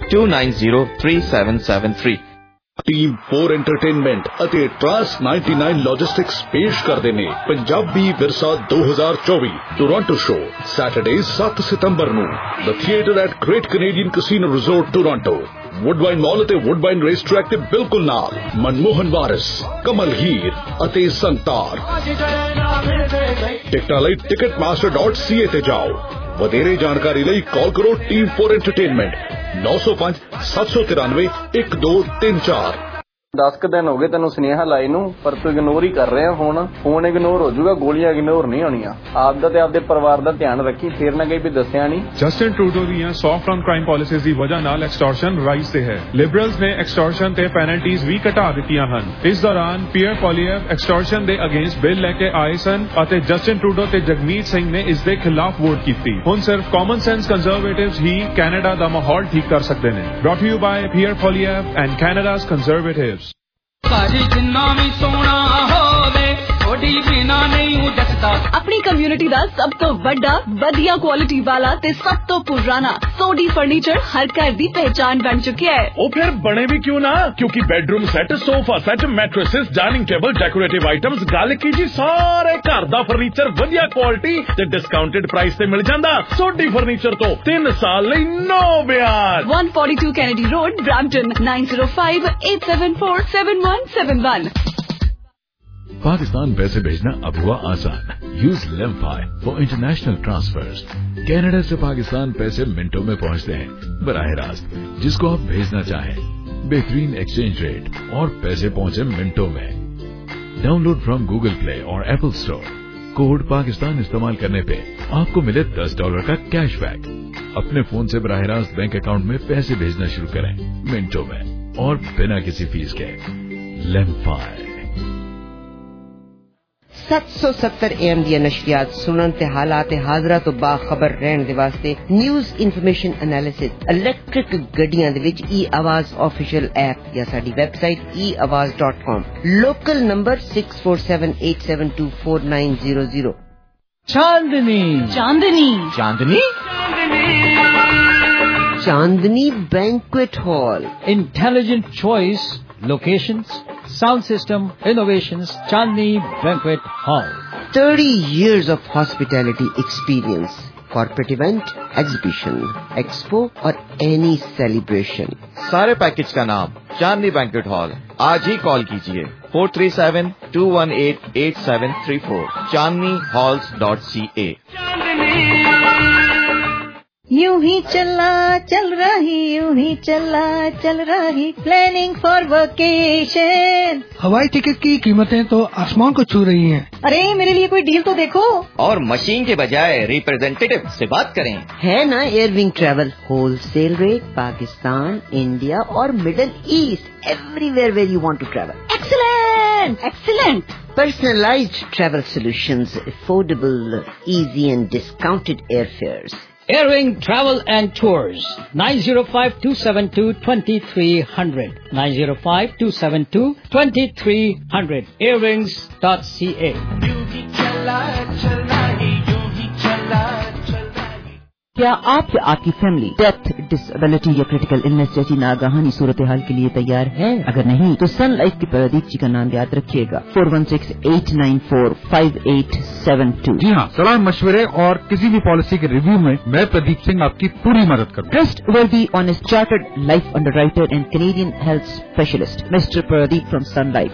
2903773। Team 4 entertainment ਅਤੇ trans 99 logistics ਪੇਸ਼ ਕਰਦੇ ਨੇ ਪੰਜਾਬੀ ਵਿਰਸਾ 2024 ਟੋਰਾਂਟੋ ਸ਼ੋ ਸੈਟਰਡੇ 7 ਸਤੰਬਰ ਨੂੰ the theatre at great Canadian casino resort Toronto. Woodbine mall ਅਤੇ ਵੁੱਡਬਾਈਨ ਰੇਸ ਟਰੈਕ ਦੇ ਬਿਲਕੁਲ ਨਾਲ ਮਨਮੋਹਨ ਵਾਰਿਸ, ਕਮਲ ਹੀਰ ਅਤੇ ਸੰਤਾਰ। ਟਿਕਟਾਂ ਲਈ ticketmaster.ca ਤੇ ਜਾਓ। ਵਧੇਰੇ ਜਾਣਕਾਰੀ ਲਈ ਕਾਲ ਕਰੋ ਟੀਮ 4 ਐਂਟਰਟੇਨਮੈਂਟ 905 793 1234। 10 ਦਿਨ ਹੋ ਗਏ ਤੈਨੂੰ ਸੁਨੇਹਾ ਲਾਏ ਨੂੰ, ਪਰ ਤੂੰ ਇਗਨੋਰ ਹੀ ਕਰ ਰਿਹਾ। ਹੁਣ ਫੋਨ ਇਗਨੋਰ ਹੋ ਜਾਊਗਾ, ਗੋਲੀਆਂ ਇਗਨੋਰ ਨਹੀਂ ਹੋਣੀਆਂ। ਆਪਦਾ ਤੇ ਆਪਦੇ ਪਰਿਵਾਰ ਦਾ ਧਿਆਨ ਰੱਖੀ, ਫੇਰ ਨਾ ਕਹੀਂ ਵੀ ਦੱਸਿਆ ਨਹੀਂ। ਜਸਟਿਨ ਟਰੂਡੋ ਦੀਆਂ ਸੌਫਟ ਔਨ ਕ੍ਰਾਈਮ ਪਾਲਿਸੀਜ਼ ਦੀ ਵਜ੍ਹਾ ਨਾਲ ਐਕਸਟੋਰਸ਼ਨ ਰਾਈਜ਼ ਤੇ ਹੈ। ਲਿਬਰਲਸ ਨੇ ਐਕਸਟੋਰਸ਼ਨ ਤੇ ਪੈਨਲਟੀਜ਼ ਵੀ ਘਟਾ ਦਿੱਤੀਆਂ ਹਨ। ਇਸ ਦੌਰਾਨ ਪੀਅਰ ਪੋਲੀਅਫ ਐਕਸਟੋਰਸ਼ਨ ਦੇ ਅਗੇਂਸਟ ਬਿੱਲ ਲੈ ਕੇ ਆਏ ਸਨ ਅਤੇ ਜਸਟਿਨ ਟਰੂਡੋ ਤੇ ਜਗਮੀਤ ਸਿੰਘ ਨੇ ਇਸ ਦੇ ਖਿਲਾਫ ਵੋਟ ਕੀਤੀ। ਹੁਣ ਸਿਰਫ ਕਾਮਨ ਸੈਂਸ ਕੰਜ਼ਰਵੇਟਿਵਸ ਹੀ ਕੈਨੇਡਾ ਦਾ ਮਾਹੌਲ ਠੀਕ ਕਰ ਸਕਦੇ ਨੇ। Brought you by Pierre Poilievre and Canada's conservatives. ਭਾਜੀ ਜਿੰਨਾ ਵੀ ਸੋਹਣਾ ਹੋਵੇ ਥੋੜੀ ਬਿਨਾ ਨਹੀਂ ਜੱਟਦਾ। ਆਪਣੀ ਕਮਿਊਨਿਟੀ ਦਾ ਸਭ ਤੋਂ ਵੱਡਾ ਵਧੀਆ ਕੁਆਲਿਟੀ ਵਾਲਾ ਤੇ ਸਭ ਤੋਂ ਪੁਰਾਣਾ ਸੋਡੀ ਫਰਨੀਚਰ ਹਰ ਘਰ ਦੀ ਪਹਿਚਾਨ ਬਣ ਚੁੱਕਿਆ ਹੈ। ਉਹ ਫਿਰ ਬਣੇ ਵੀ ਕਿਉਂ ਨਾ, ਕਿਉਂਕਿ bedroom set, sofa set, mattresses, dining table, decorative items, ਗੱਲ ਕੀ ਜੀ ਸਾਰੇ ਘਰ ਦਾ ਫਰਨੀਚਰ ਵਧੀਆ ਕੁਆਲਿਟੀ ਤੇ ਡਿਸਕਾਊਂਟਡ ਪ੍ਰਾਈਸ ਤੇ ਮਿਲ ਜਾਂਦਾ। ਸੋਡੀ ਫਰਨੀਚਰ ਤੋਂ 3 ਸਾਲ ਲਈ ਨੋ ਵਿਆਜ। 142 ਕੈਨੇਡੀ ਰੋਡ, ਬ੍ਰੈਂਪਟਨ 9058747171। पाकिस्तान पैसे भेजना अब हुआ आसान। Use लेमफाई for international transfers. Canada से पाकिस्तान पैसे मिनटों में पहुंचते हैं बराह रास्त जिसको आप भेजना चाहें। बेहतरीन एक्सचेंज रेट और पैसे पहुंचे मिनटों में। डाउनलोड फ्रॉम गूगल प्ले और एप्पल स्टोर। कोड पाकिस्तान इस्तेमाल करने पे आपको मिले $10 का कैशबैक। अपने फोन से बराह रास्त बैंक अकाउंट में पैसे भेजना शुरू करें मिनटों में और बिना किसी फीस के। लेमफाई 770 AM ਦੀਆਂ ਨਸ਼ਰੀਆਤ ਸੁਣਨ ਤੇ ਹਾਲਾਤ ਹਾਜ਼ਰਾ ਤੋਂ ਬਾਖਬਰ ਰਹਿਣ ਦੇ ਵਾਸਤੇ ਨਿਊਜ਼ ਇਨਫੋਰਮੇਸ਼ਨ ਐਨਾਲਿਸਿਸ ਇਲੈਕਟ੍ਰਿਕ ਗੱਡੀਆਂ ਦੇ ਵਿੱਚ ਆਵਾਜ਼ ਆਫੀਸ਼ੀਅਲ ਐਪ ਜਾਂ ਸਾਡੀ website eawaz.com। Local number 6478724900। Chandni Chandni Chandni Chandni banquet hall. Intelligent choice, locations, sound system, innovations, Chandni Banquet Hall. 30 years of hospitality experience. Corporate event, exhibition, expo और any celebration. सारे package का नाम चांदनी बैंक्वेट हॉल। आज ही कॉल कीजिए 437-218-8734 chandnihalls.ca। यूं ही चला चल रही, यूं ही चला चल रही, प्लानिंग फॉर वेकेशन। हवाई टिकट की कीमतें तो आसमान को छू रही हैं। अरे मेरे लिए कोई डील तो देखो। और मशीन के बजाय रिप्रेजेंटेटिव से बात करें। है ना Airwing travel, wholesale rate, Pakistan, India और Middle East, everywhere where you want to travel. Excellent excellent. Personalized travel solutions, affordable, easy and discounted airfares. Airwing Travel and Tours, 905-272-2300, 905-272-2300, airwings.ca। क्या आप या आपकी फैमिली डेथ, डिसेबिलिटी या critical illness जैसी नागाहानी सूरत हाल के लिए तैयार है? अगर नहीं तो सन लाइफ की प्रदीप जी का नाम याद रखिएगा। 416-894-5872। जी हाँ, सलाह मशवरे और किसी भी पॉलिसी के रिव्यू में मैं प्रदीप सिंह आपकी पूरी मदद करूँगा। Trustworthy honest chartered life underwriter and Canadian health specialist mister Pradeep from Sun Life.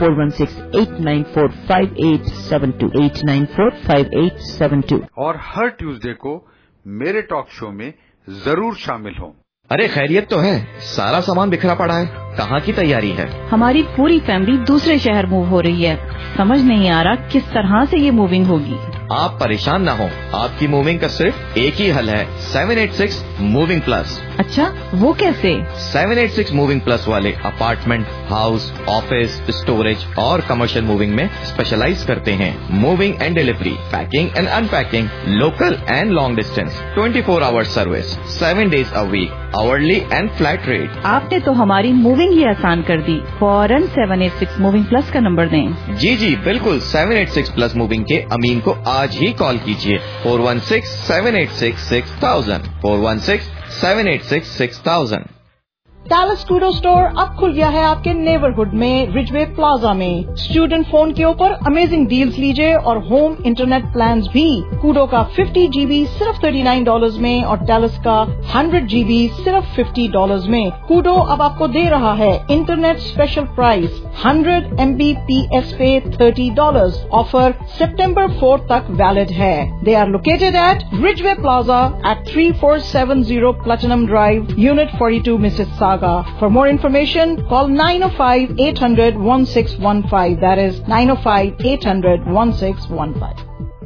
416-894-5872, 894-5872। और हर ट्यूसडे को मेरे टॉक शो में जरूर शामिल हो। अरे खैरियत तो है, सारा सामान बिखरा पड़ा है, कहाँ की तैयारी है? हमारी पूरी फैमिली दूसरे शहर मूव हो रही है, समझ नहीं आ रहा किस तरह से ये मूविंग होगी। आप परेशान ना हो, आपकी मूविंग का सिर्फ एक ही हल है, 786 मूविंग प्लस। अच्छा, वो कैसे? 786 मूविंग प्लस वाले अपार्टमेंट, हाउस, ऑफिस, स्टोरेज और कमर्शियल मूविंग में स्पेशलाइज करते हैं। Moving and delivery, packing and unpacking, local and long distance, 24 hours service, 7 days a week, hourly and flat rate. आपने तो हमारी मूविंग ही आसान कर दी। फौरन 786 मूविंग प्लस का नंबर दें। जी जी बिल्कुल, 786 प्लस मूविंग के अमीन को आज ही कॉल कीजिए। 416-786-6000, 416-786-6000। टैलस कूडो स्टोर अब खुल गया है आपके नेबरहुड में रिजवे प्लाजा में। स्टूडेंट फोन के ऊपर अमेजिंग डील्स लीजिए और होम इंटरनेट प्लान्स भी। कूडो का 50 GB सिर्फ $39 में और टैलस का 100 GB सिर्फ $50 में। कूडो अब आपको दे रहा है इंटरनेट स्पेशल प्राइस 100 Mbps पे $30। ऑफर सितंबर 4 तक वैलिड है। They are located at Ridgeway Plaza at 3470 Platinum Drive, Unit 42, Mississauga. For more information, call 905-800-1615. That is 905-800-1615.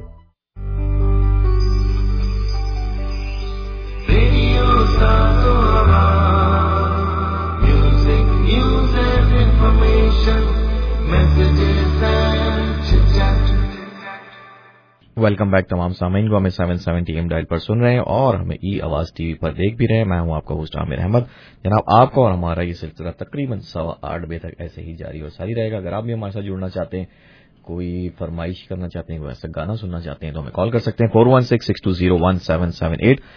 Music, news and information, messages and chit-chat. Welcome back तमाम सामीन को हमें 770 AM dial पर सुन रहे हैं और हमें ई आवाज टीवी पर देख भी रहे हैं। मैं हूं आपका होस्ट आमिर अहमद। जनाब, आपका और हमारा ये सिलसिला तकरीबन 8:15 बजे तक ऐसे ही जारी और सारी रहेगा। अगर आप भी हमारे साथ जुड़ना चाहते हैं, कोई फरमाइश करना चाहते हैं, कोई ऐसा गाना सुनना चाहते हैं तो हमें कॉल कर सकते हैं 416-620-1778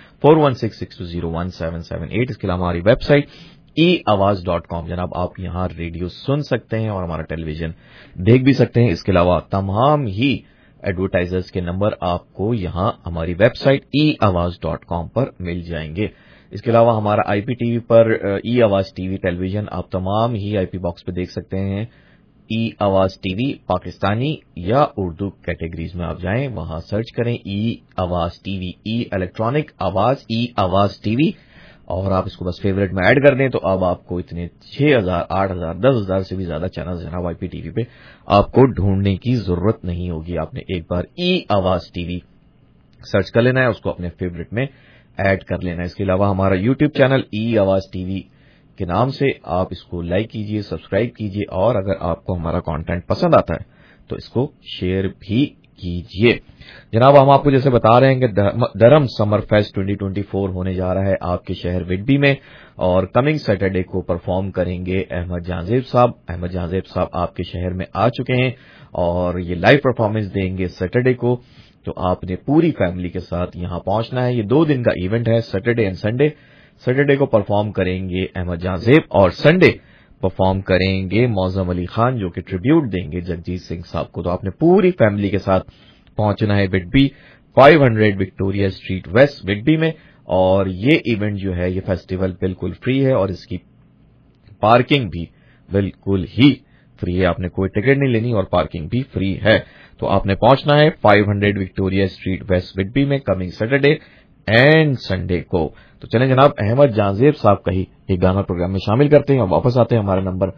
416-620-1778। इसके अलावा हमारी वेबसाइट eawaz.com। जनाब, आप यहाँ रेडियो सुन सकते हैं और हमारा टेलीविजन देख भी सकते हैं। इसके अलावा तमाम ही एडवर्टाइजर्स के नंबर आपको यहाँ हमारी वेबसाइट eawaz.com पर मिल जाएंगे। इसके अलावा हमारा IPTV पर ई आवाज टीवी टेलीविजन आप तमाम ही IP बॉक्स पे देख सकते हैं। ई आवाज टीवी पाकिस्तानी या उर्दू कैटेगरीज में आप जाएं, वहां सर्च करें ई आवाज टीवी, ई इलेक्ट्रॉनिक आवाज, ई आवाज टीवी, और आप इसको बस फेवरेट में ऐड कर दें तो अब आपको इतने 6000, 8000, 10000 से भी ज्यादा चैनल जनाब IPTV पे आपको ढूंढने की जरूरत नहीं होगी। आपने एक बार ई आवाज टीवी सर्च कर लेना है, उसको अपने फेवरेट में ऐड कर लेना है। इसके अलावा हमारा YouTube चैनल ई आवाज टीवी के नाम से आप इसको लाइक कीजिए, सब्सक्राइब कीजिए, और अगर आपको हमारा कंटेंट पसंद आता है तो इसको शेयर भी कीजिए। जनाब, हम आपको जैसे बता रहे हैं कि धर्म समर फेस्ट 2024 होने जा रहा है आपके शहर विडबी में, और कमिंग सैटरडे को परफॉर्म करेंगे अहमद जहांजेब साहब। अहमद जहांजेब साहब आपके शहर में आ चुके हैं और ये लाइव परफॉर्मेंस देंगे सैटरडे को। तो आपने पूरी फैमिली के साथ यहां पहुंचना है। ये 2 दिन का इवेंट है, सैटरडे एंड संडे। सैटरडे को परफॉर्म करेंगे अहमद जहांजेब और संडे परफॉर्म करेंगे मौजम अली खान, जो कि ट्रिब्यूट देंगे जगजीत सिंह साहब को। तो आपने पूरी फैमिली के साथ पहुंचना है Whitby 500 Victoria Street West Whitby में। और ये इवेंट जो है, ये फेस्टिवल बिल्कुल फ्री है और इसकी पार्किंग भी बिल्कुल ही फ्री है। आपने कोई टिकट नहीं लेनी और पार्किंग भी फ्री है। तो आपने पहुंचना है 500 विक्टोरिया स्ट्रीट वेस्ट विडबी में कमिंग सैटरडे एंड संडे को। तो चलें जनाब, अहमद जहांजेब साहब का ही एक गाना प्रोग्राम में शामिल करते हैं और वापस आते हैं। हमारा नंबर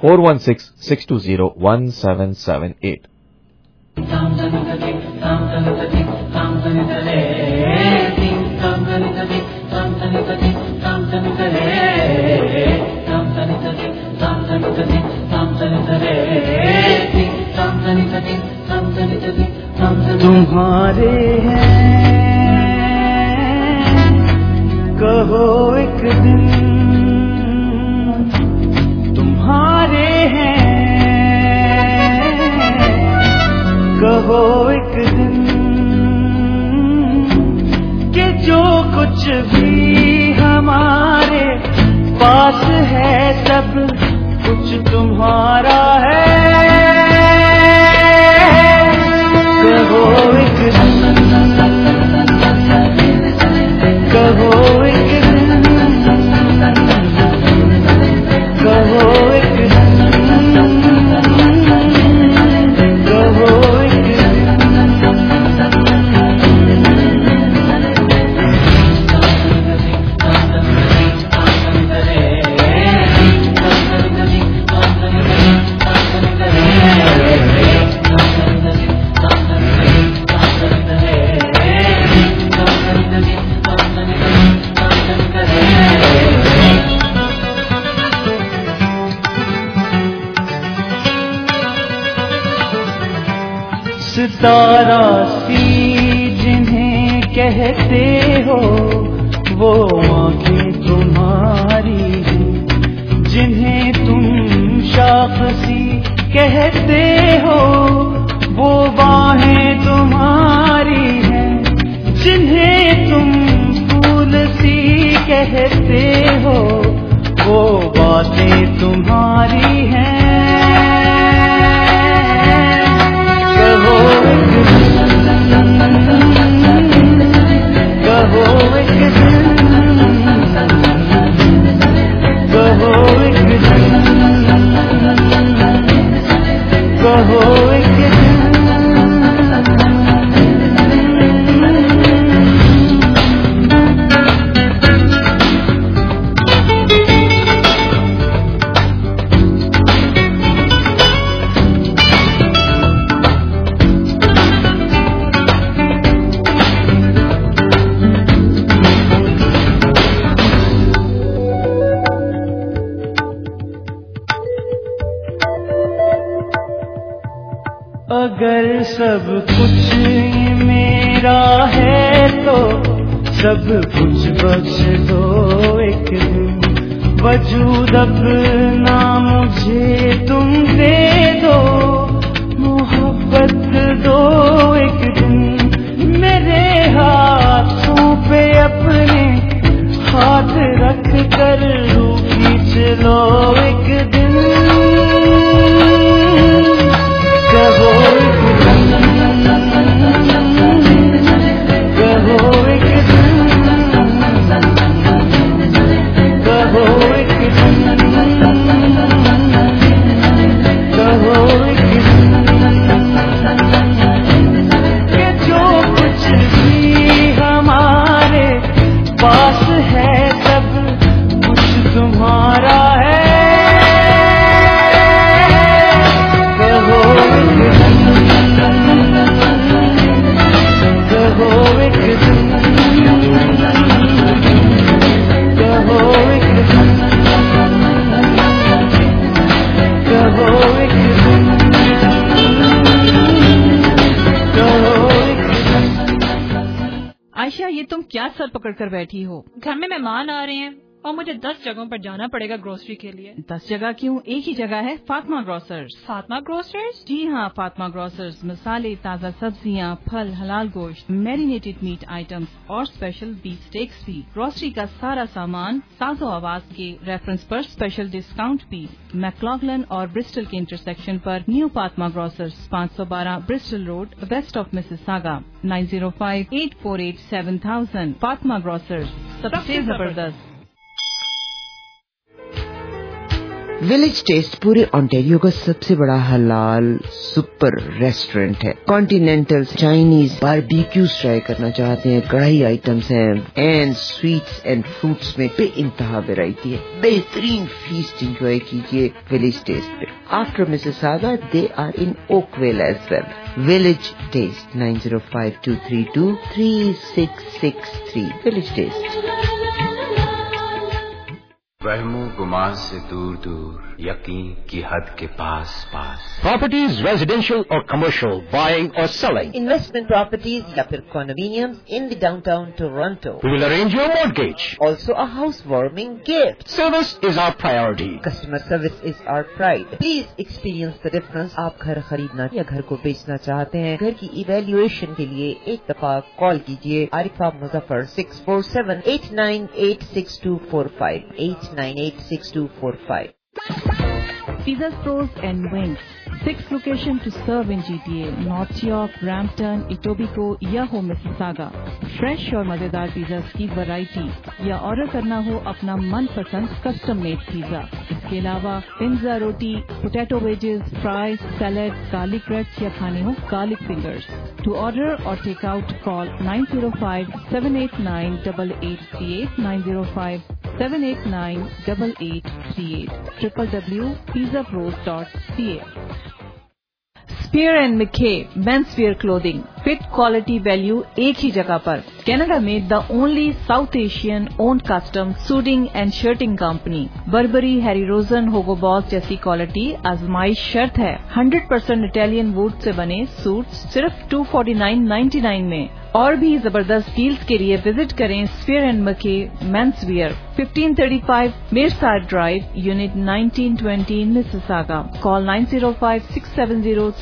416-620-1778। तुम्हारे हैं कहो एक दिन, तुम्हारे हैं कहो एक दिन, कि जो कुछ भी हमारे पास है सब कुछ तुम्हारा है। कहो एक दिन, कहो एक दिन, कहो एक दिन, कहो एक सितारा सी जिन्हें कहते हो वो आंखें तुम्हारी हैं, जिन्हें तुम शाख सी कहते हो वो बाहें तुम्हारी हैं, जिन्हें तुम फूल सी कहते हो वो बातें तुम्हारी हैं, कहो एक अगर सब कुछ मेरा है तो सब कुछ बख्श दो एक दिन, वजूद अपना मुझे तुम दे दो, मोहब्बत दो एक दिन, मेरे हाथों पे अपने हाथ रख कर रूह खींच लो एक दिन, कहो क्या सर पकड़ कर बैठी हो? घर में मेहमान आ रहे हैं और मुझे 10 जगहों पर जाना पड़ेगा ग्रोसरी के लिए। 10 जगह क्यों? एक ही जगह है, फातिमा ग्रोसर्स। फातिमा ग्रोसर्स? जी हाँ, फातिमा ग्रोसर्स मसाले, ताज़ा सब्जियाँ, फल, हलाल गोश्त, मैरिनेटेड मीट आइटम्स और स्पेशल बीफ स्टेक्स भी। ग्रोसरी का सारा सामान साजो आवाज के रेफरेंस पर स्पेशल डिस्काउंट भी। मैक्लॉगलन और ब्रिस्टल के इंटरसेक्शन पर new Fatima grocers, 512 Bristol Road, west of Mississauga, 9058487000। Fatima grocers, सबसे जबरदस्त। विलेज टेस्ट पूरे ओंटारियो का सबसे बड़ा हलाल सुपर रेस्टोरेंट है। कॉन्टिनेंटल, चाइनीज, बारबेक्यूज ट्राई करना चाहते हैं, कढ़ाई आइटम्स हैं, एंड स्वीट्स एंड फ्रूट्स में बेइंतहा वैरायटी है। बेहतरीन फीस्ट एंजॉय कीजिए विलेज टेस्ट पे। After Mississauga they are in Oakville as well. Village Taste 9052323663। Village Taste. वहमो गुमान से दूर दूर, यकीन की हद के पास पास। Properties, residential or commercial, buying or selling. Investment properties या फिर condominiums in the downtown Toronto. We will arrange your mortgage. Also a housewarming gift. Service is our priority. Customer service is our pride. Please experience the difference. आप घर खरीदना या घर को बेचना चाहते हैं, घर की इवेल्युएशन के लिए एक दफा कॉल कीजिए Arifa Muzaffar 647-898-6245 898-6245। Pizzas Pros and Wings, 6 locations to serve in GTA, North York, Brampton, Etobicoke या हो मिसिसागा। फ्रेश और मजेदार पिज़्ज़ास की वैरायटी या ऑर्डर करना हो अपना मनपसंद कस्टम मेड पिज़्ज़ा। इसके अलावा पिज़्ज़ा, रोटी, potato wedges, fries, salad, garlic breads या खाने हो गार्लिक फिंगर्स। टू ऑर्डर और take out call 905-789-8838 905-789-8838 www.pizzapros.ca। Spear and McKay men's wear clothing, fit quality value एक ही जगह पर। कनाडा में the only South Asian owned custom suiting and shirting company. Burberry, Harry Rosen, Hugo Boss जैसी quality आजमाइश शर्त है। 100% इटालियन वुड से बने सूट्स सिर्फ $249.99 में। और भी जबरदस्त डील्स के लिए विजिट करें Spear and McKay men's wear, 1535 Meyerside Drive, unit 1920 Mississauga. Call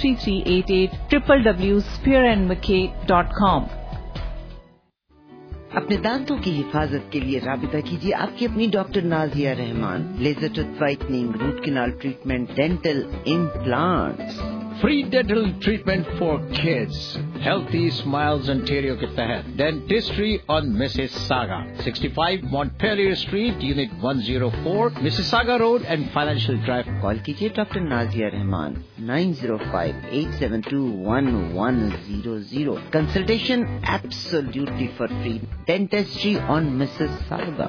905-670-3388 www.spearandmckay.com। अपने दांतों की हिफाजत के लिए राबिता कीजिए आपकी अपनी doctor Nazia Rahman. Laser tooth whitening, root canal treatment, dental implants, free dental treatment for kids, Healthy Smiles Ontario के तहत dentistry on Mississauga, 65 Montpellier Street, unit 104, Mississauga Road and Financial Drive. Call कीजिए doctor Nazia Rahman 905-872-1100। Consultation absolutely for free. Dentistry on Mississauga.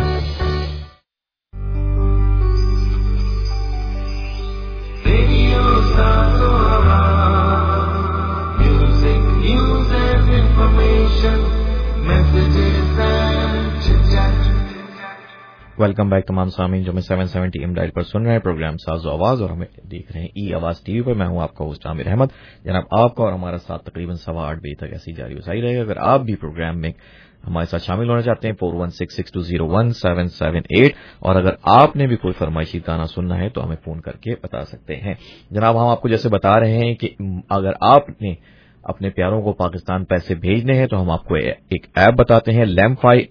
Welcome back तमाम सामीन जो मैं 770 AM dial पर सुन रहे हैं प्रोग्राम साज़ो आवाज और हमें देख रहे हैं ई आवाज टीवी पर। मैं हूं आपका होस्ट आमिर अहमद। जनाब, आपका और हमारा साथ तकरीबन 8:15 बजे तक ऐसी जारी वसाई रहेगा। अगर आप भी प्रोग्राम में हमारे साथ शामिल होना चाहते हैं 4166201778 और अगर आपने भी कोई फरमाइशी गाना सुनना है तो हमें फोन करके बता सकते हैं। जनाब, हम आपको जैसे बता रहे हैं कि अगर आपने अपने प्यारों को पाकिस्तान पैसे भेजने हैं तो हम आपको एक ऐप बताते हैं, लेमफाई,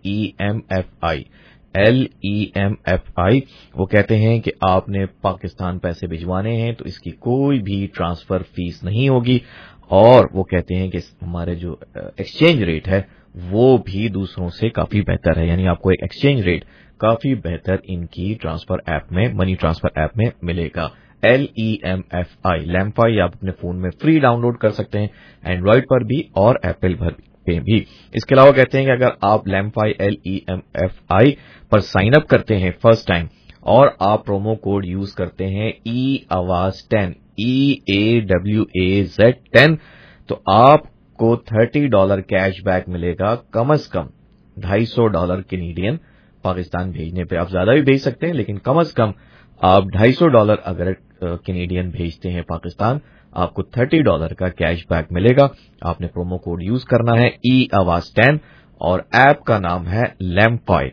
LEMFI। वो कहते हैं कि आपने पाकिस्तान पैसे भिजवाने हैं तो इसकी कोई भी ट्रांसफर फीस नहीं होगी और वो कहते हैं कि हमारे जो एक्सचेंज रेट है वो भी दूसरों से काफी बेहतर है, यानी आपको एक एक्सचेंज रेट काफी बेहतर इनकी ट्रांसफर ऐप में, मनी ट्रांसफर ऐप में मिलेगा। LEMFI, लेमफाई आप अपने फोन में फ्री डाउनलोड कर सकते हैं, एंड्रॉइड पर भी और एप्पल पर भी। इसके अलावा कहते हैं कि अगर आप लेमफाई LEMFI पर साइन अप करते हैं फर्स्ट टाइम और आप प्रोमो कोड यूज करते हैं EAWAZ10 EAWAZ10 तो आपको $30 कैशबैक मिलेगा, कम से कम $250 कैनेडियन पाकिस्तान भेजने पे। आप ज्यादा भी भेज सकते हैं लेकिन कम से कम आप $250 अगर कैनेडियन भेजते हैं पाकिस्तान आपको $30 का कैशबैक मिलेगा। आपने प्रोमो कोड यूज करना है EAWAZ10 और ऐप का नाम है लेमफाई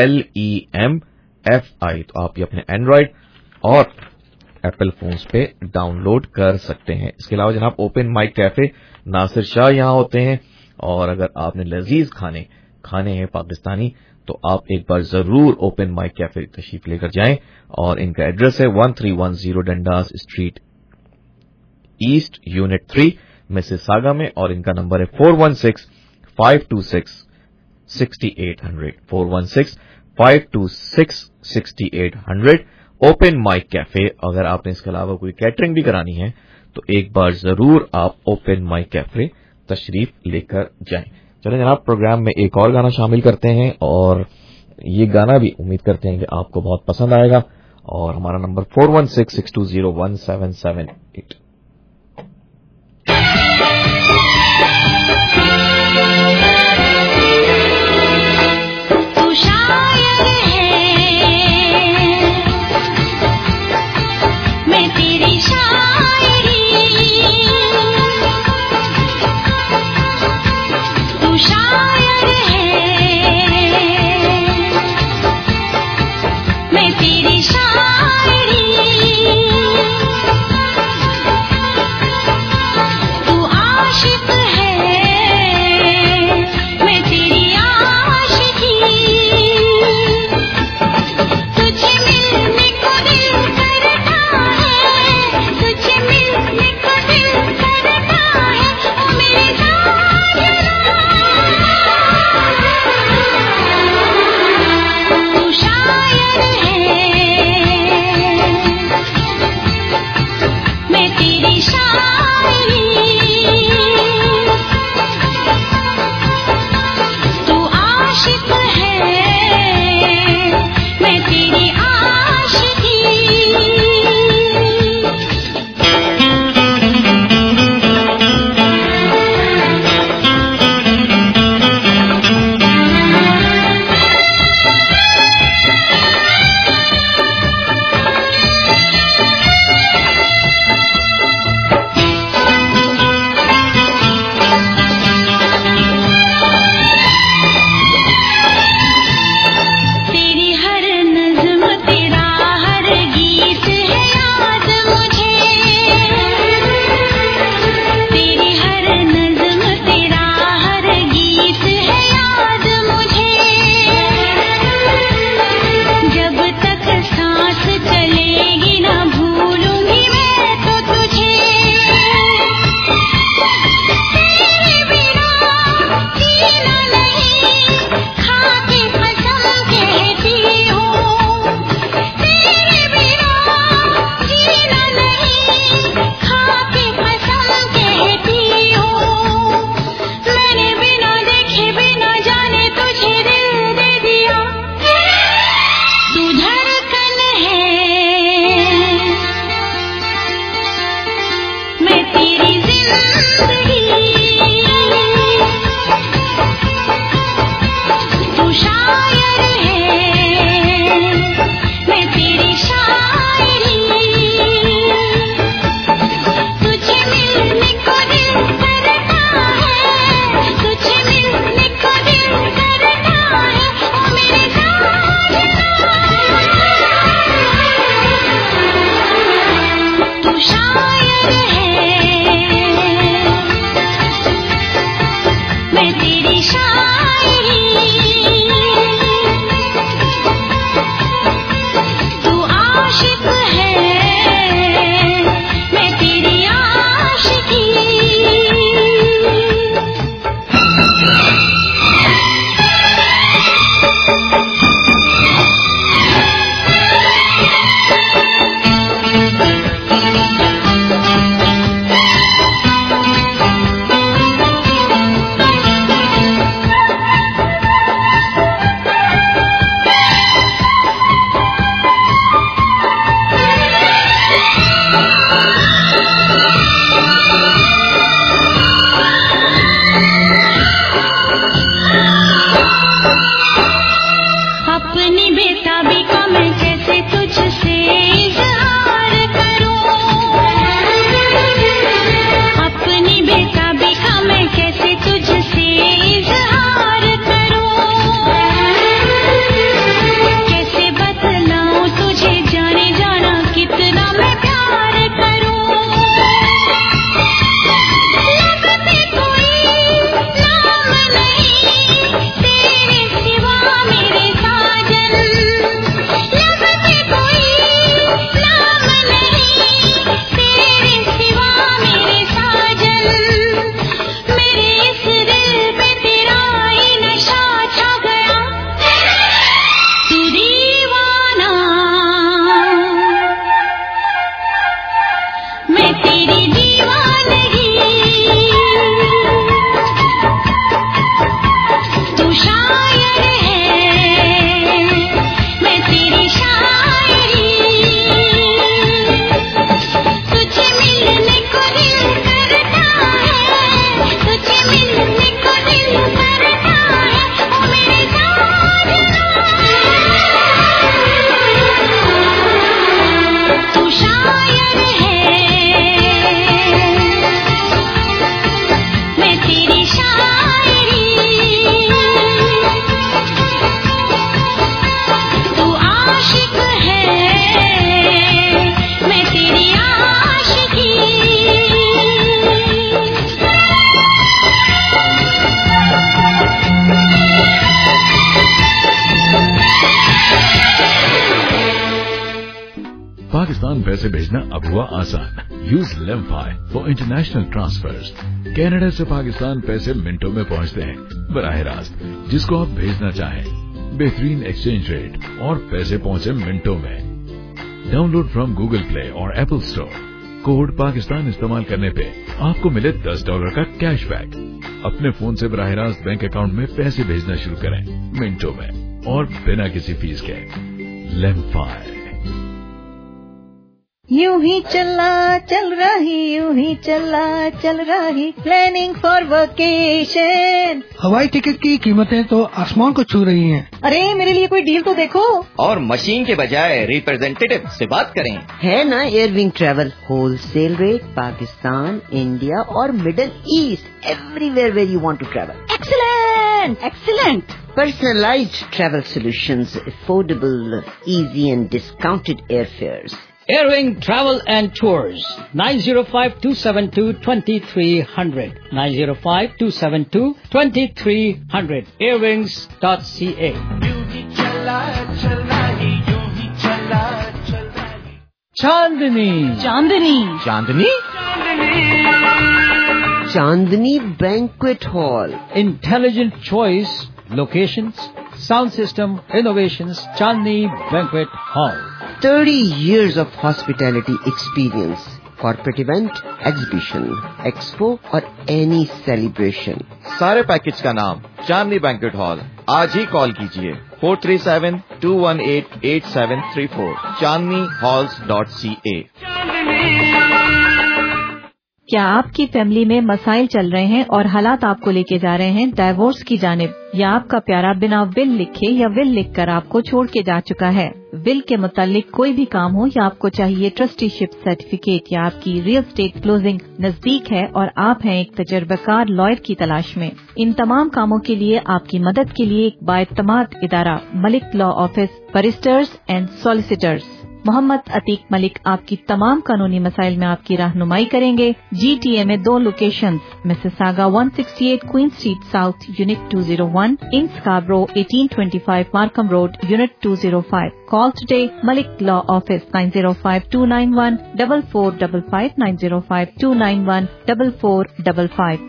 LEMFI। तो आप ये अपने एंड्रॉइड और एप्पल फोन्स पे डाउनलोड कर सकते हैं। इसके अलावा जनाब open mic cafe Nasir Shah यहाँ होते हैं और अगर आपने लजीज खाने हैं पाकिस्तानी तो आप एक बार जरूर ओपन माइक कैफे तशरीफ लेकर जाएं और इनका एड्रेस है 1310 Dundas Street East unit 3 Mississauga में और इनका नंबर है 416-526-6800 416-526-6800 ओपन माइक कैफे। अगर आपने इसके अलावा कोई कैटरिंग भी करानी है तो एक बार जरूर आप ओपन माइक कैफे तशरीफ लेकर जाएं। चलें जनाब, प्रोग्राम में एक और गाना शामिल करते हैं और ये गाना भी उम्मीद करते हैं कि आपको बहुत पसंद आएगा और हमारा नंबर 4166201778। पाकिस्तान पैसे भेजना अब हुआ आसान। Use लेमफाई for international transfers. Canada से पाकिस्तान पैसे मिनटों में पहुंचते हैं बराह रास्त, जिसको आप भेजना चाहें। बेहतरीन एक्सचेंज रेट और पैसे पहुंचे मिनटों में। डाउनलोड फ्रॉम गूगल प्ले और एप्पल स्टोर। कोड पाकिस्तान इस्तेमाल करने पे आपको मिले $10 का कैशबैक। अपने फोन से बराह रास्त बैंक अकाउंट में पैसे भेजना शुरू करें मिनटों में और बिना किसी फीस के। लेमफाई। यूं ही चला चल रही, यूं ही चला चल रही, प्लानिंग फॉर वेकेशन। हवाई टिकट की कीमतें तो आसमान को छू रही हैं। अरे मेरे लिए कोई डील तो देखो। और मशीन के बजाय रिप्रेजेंटेटिव से बात करें। है ना Airwing travel, wholesale rate, Pakistan, India और Middle East, everywhere where you want to travel. Excellent excellent. Personalized travel solutions, affordable, easy and discounted airfares. Airwing Travel and Tours, 905-272-2300, 905-272-2300, airwings.ca. Chandni. Chandni Chandni Chandni Banquet Hall. Intelligent choice, locations, sound system, innovations, Chandni Banquet Hall. 30 years of hospitality experience. Corporate event, exhibition, expo or any celebration. सारे package का नाम चांदनी banquet hall. आज ही call कीजिए 437-218-8734 chandnihalls.ca। क्या आपकी family में मसाइल चल रहे हैं और हालात आपको लेके जा रहे हैं डाइवोर्स की जानिब, या आपका प्यारा बिना विल लिखे या विल लिखकर आपको छोड़ के जा चुका है? विल के मुतालिक कोई भी काम हो या आपको चाहिए ट्रस्टीशिप सर्टिफिकेट या आपकी रियल एस्टेट क्लोजिंग नजदीक है और आप हैं एक तजर्बाकार लॉयर की तलाश में, इन तमाम कामों के लिए आपकी मदद के लिए एक बाएतमाद इदारा Malik law office, barristers and solicitors Mohammad Atiq Malik आपकी तमाम कानूनी मसाइल में आपकी रहनुमाई करेंगे। GTA में 2 locations, Mississauga 168 Queen Street South unit 201, in Scarborough 1825 Markham Road unit 205। Call today Malik Law Office 905-291-4455 905-291-4455।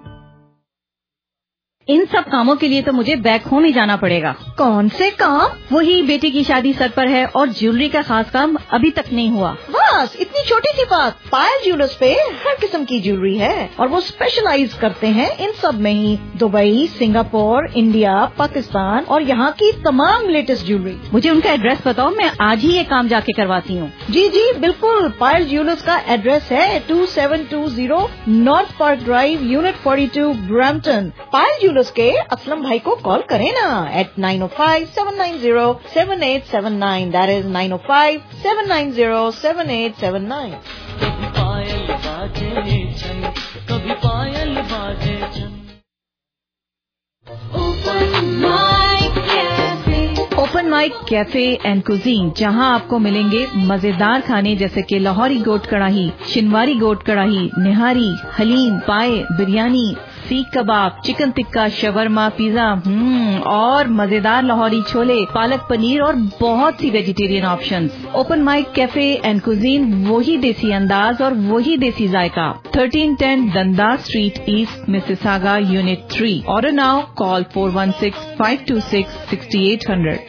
इन सब कामों के लिए तो मुझे बैक होम ही जाना पड़ेगा। कौन से काम? वही बेटी की शादी सर पर है और ज्वेलरी का खास काम अभी तक नहीं हुआ। बस इतनी छोटी सी बात। पायल ज्वेलर्स पे हर किस्म की ज्वेलरी है और वो स्पेशलाइज करते हैं इन सब में ही। दुबई, सिंगापुर, इंडिया, पाकिस्तान और यहाँ की तमाम लेटेस्ट ज्वेलरी। मुझे उनका एड्रेस बताओ, मैं आज ही ये काम जाके करवाती हूँ। जी जी बिल्कुल। पायल ज्वेलर्स का एड्रेस है 2720 North Park Drive unit 42 Brampton. Payal के असलम भाई को कॉल करें ना at 905-790-7879। that is 905-790-7879। कभी पायल बाजे छन। Open mic cafe and cuisine, जहां आपको मिलेंगे मजेदार खाने जैसे कि लाहौरी गोट कढ़ाई, शिनवारी गोट कढ़ाई, निहारी, haleem, paya, biryani, seekh kebab, chicken tikka, shawarma, pizza और मजेदार लाहौरी छोले, पालक पनीर और बहुत सी vegetarian options. Open mic cafe and cuisine, वही देसी अंदाज और वही देसी जायका। 1310 Dundas Street East, Mississauga unit 3। Order now, call 416-526-6800।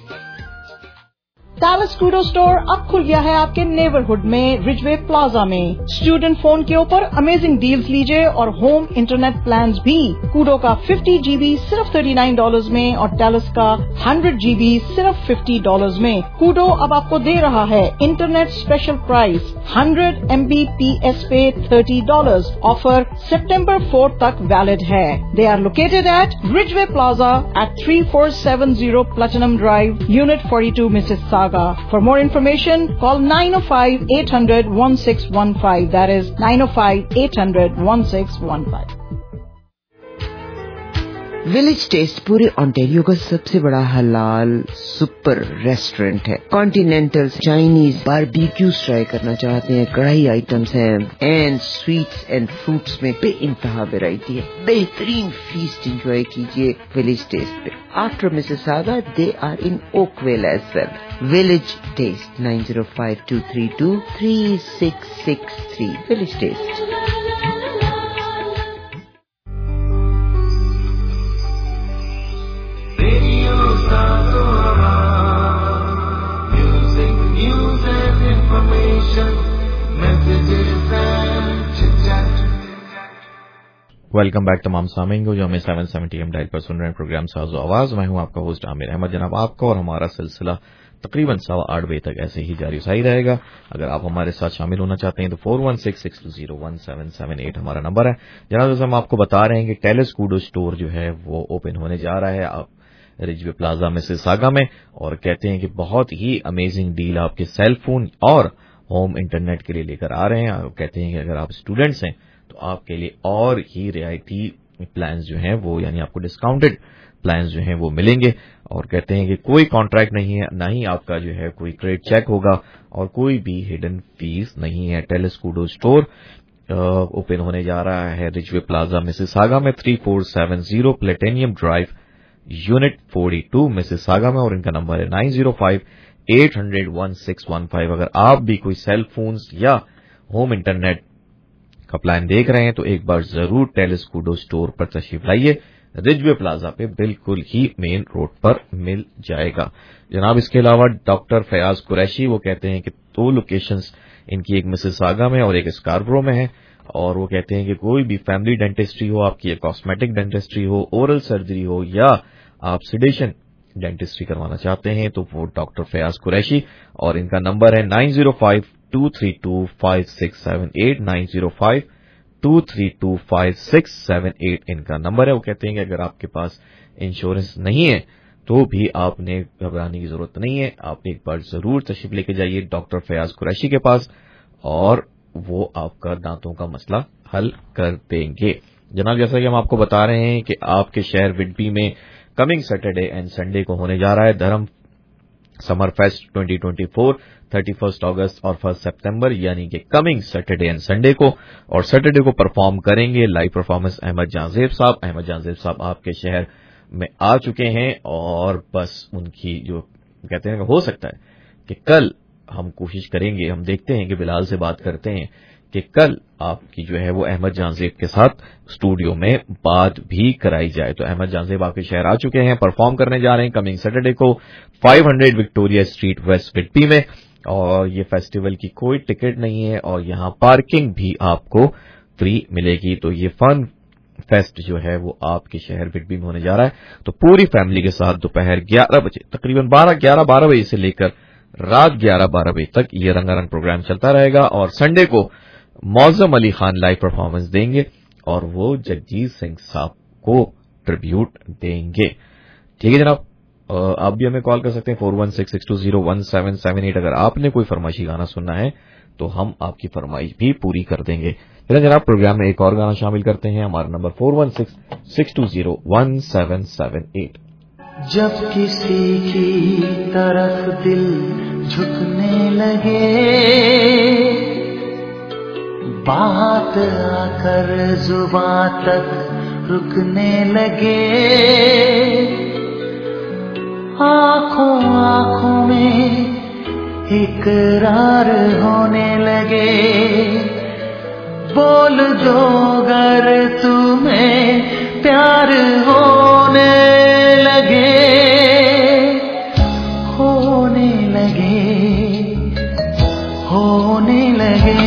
टावल स्कूडो स्टोर अब खुल गया है आपके नेबरहुड में रिजवे प्लाजा में। स्टूडेंट फोन के ऊपर अमेजिंग डील्स लीजिए और होम इंटरनेट प्लान्स भी। कूडो का 50 GB सिर्फ $39 में और टेलस का 100 GB सिर्फ $50 में। कूडो अब आपको दे रहा है इंटरनेट स्पेशल प्राइस 100 Mbps पे $30। ऑफर सितंबर 4 तक वैलिड है। They are located at Ridgeway Plaza at 3470 Platinum Drive unit 42 Mississauga. For more information, call 905-800-1615. That is 905-800-1615. Village Taste पूरे ऑन्टेरियो का सबसे बड़ा हलाल सुपर रेस्टोरेंट है। कॉन्टिनेंटल, चाइनीज, बारबेक्यूज ट्राई करना चाहते हैं, कढ़ाई आइटम्स हैं, एंड स्वीट्स एंड फ्रूट्स में बेइंतहा वैरायटी है। बेहतरीन फीस्ट एंजॉय कीजिए विलेज टेस्ट पे। After Mississauga they are in Oakville as well. Village Taste 9052323663 Village Taste. Welcome back तमाम सामीन को जो हमें 770 AM डायल पर सुन रहे हैं प्रोग्राम साज़ो आवाज। मैं हूं आपका होस्ट आमिर अहमद। जनाब आपका और हमारा सिलसिला तकरीबन 8:15 बजे तक ऐसे ही जारी सही रहेगा। अगर आप हमारे साथ शामिल होना चाहते हैं तो 4166201778 हमारा नंबर है। जनाब जैसे हम आपको बता रहे हैं कि टेलीस्कूडो स्टोर जो है वो ओपन होने जा रहा है आप रिजवे प्लाजा मिसिसागा में, और कहते हैं कि बहुत ही अमेजिंग डील आपके सेल फोन और होम इंटरनेट के लिए लेकर आ रहे हैं। कहते हैं कि अगर आप स्टूडेंट्स हैं तो आपके लिए और ही रियायती प्लान्स जो हैं वो, यानी आपको डिस्काउंटेड प्लान्स जो हैं वो मिलेंगे। और कहते हैं कि कोई कॉन्ट्रैक्ट नहीं है, ना ही आपका जो है कोई क्रेडिट चेक होगा और कोई भी हिडन फीस नहीं है। टेलीस्कूडो स्टोर ओपन होने जा रहा है रिजवे प्लाजा मिसिसागा में 3470 प्लेटिनियम ड्राइव यूनिट 42 मिसिसागा में, और इनका नंबर है 9058001615। अगर आप भी कोई सेल फोन्स या होम इंटरनेट का प्लान देख रहे हैं तो एक बार जरूर टेलीस्कूडो स्टोर पर तशरीफ लाइए। रिजवे प्लाजा पे बिल्कुल ही मेन रोड पर मिल जाएगा। जनाब इसके अलावा डॉक्टर फयाज कुरैशी वो कहते हैं कि 2 लोकेशंस इनकी, एक मिसिसागा में और एक स्कारब्रो में है, और वो कहते हैं कि कोई भी फैमिली डेंटिस्ट्री हो आपकी, कॉस्मेटिक डेंटिस्ट्री हो, ओरल सर्जरी हो, या आप सिडेशन डेंटिस्ट्री करवाना चाहते हैं तो वो डॉक्टर फयाज कुरैशी, और इनका नंबर है 9052325678 9052325678 इनका नंबर है। वो कहते हैं कि अगर आपके पास इंश्योरेंस नहीं है तो भी आपने घबराने की जरूरत नहीं है, आप एक बार जरूर तशरीफ लेके जाइए डॉक्टर फयाज कुरैशी के पास और वो आपका दांतों का मसला हल कर देंगे। जनाब जैसा कि हम आपको बता रहे हैं कि आपके शहर विडबी में कमिंग सैटरडे एंड संडे को होने जा रहा है धर्म समर फेस्ट 2024 31 अगस्त और 1 सितंबर, यानी कि कमिंग सैटरडे एंड संडे को। और सैटरडे को परफॉर्म करेंगे लाइव परफॉर्मेंस अहमद जांजेब साहब। अहमद जांजेब साहब आपके शहर में आ चुके हैं और बस उनकी जो कहते हैं हो सकता है कि कल हम कोशिश करेंगे, हम देखते हैं कि बिलाल से बात करते हैं कि कल आपकी जो है वो अहमद जांजेब के साथ स्टूडियो में बात भी कराई जाए। तो अहमद जांजेब आपके शहर आ चुके हैं, परफॉर्म करने जा रहे हैं कमिंग सैटरडे को 500 विक्टोरिया स्ट्रीट वेस्ट विडबी में, और ये फेस्टिवल की कोई टिकट नहीं है और यहाँ पार्किंग भी आपको फ्री मिलेगी। तो ये फन फेस्ट जो है वो आपके शहर विडबी में होने जा रहा है। तो पूरी फैमिली के साथ दोपहर 11 बजे तकरीबन 12 बजे से लेकर रात 11-12 बजे तक ये रंगारंग प्रोग्राम चलता रहेगा। और संडे को मौजम अली खान लाइव परफॉर्मेंस देंगे और वो जगजीत सिंह साहब को ट्रिब्यूट देंगे। ठीक है जनाब, आप भी हमें कॉल कर सकते हैं 4166201778। अगर आपने कोई फरमाइशी गाना सुनना है तो हम आपकी फरमाइश भी पूरी कर देंगे। चलिए जनाब प्रोग्राम में एक और गाना शामिल करते हैं। हमारा नंबर 4166201778। जब किसी की तरफ दिल झुकने लगे, बात आकर जुबां तक रुकने लगे, आंखों आंखों में इकरार होने लगे, बोल दो अगर तुम्हें प्यार होने लगे, होने लगे, होने लगे।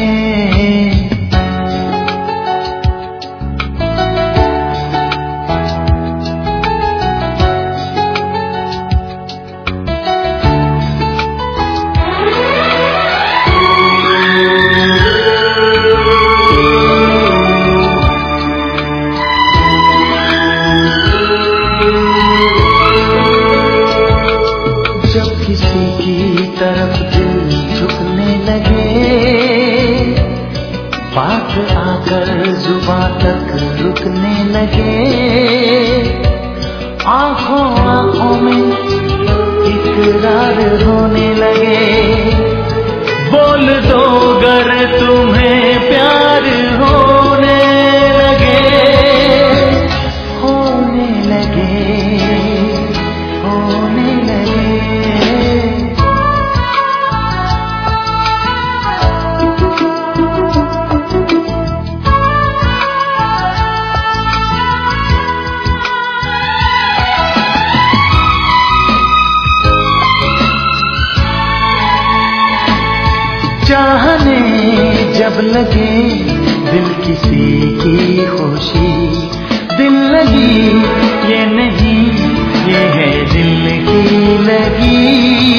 चाहने जब लगे दिल किसी की खुशी, दिल लगी ये नहीं ये है दिल की लगी।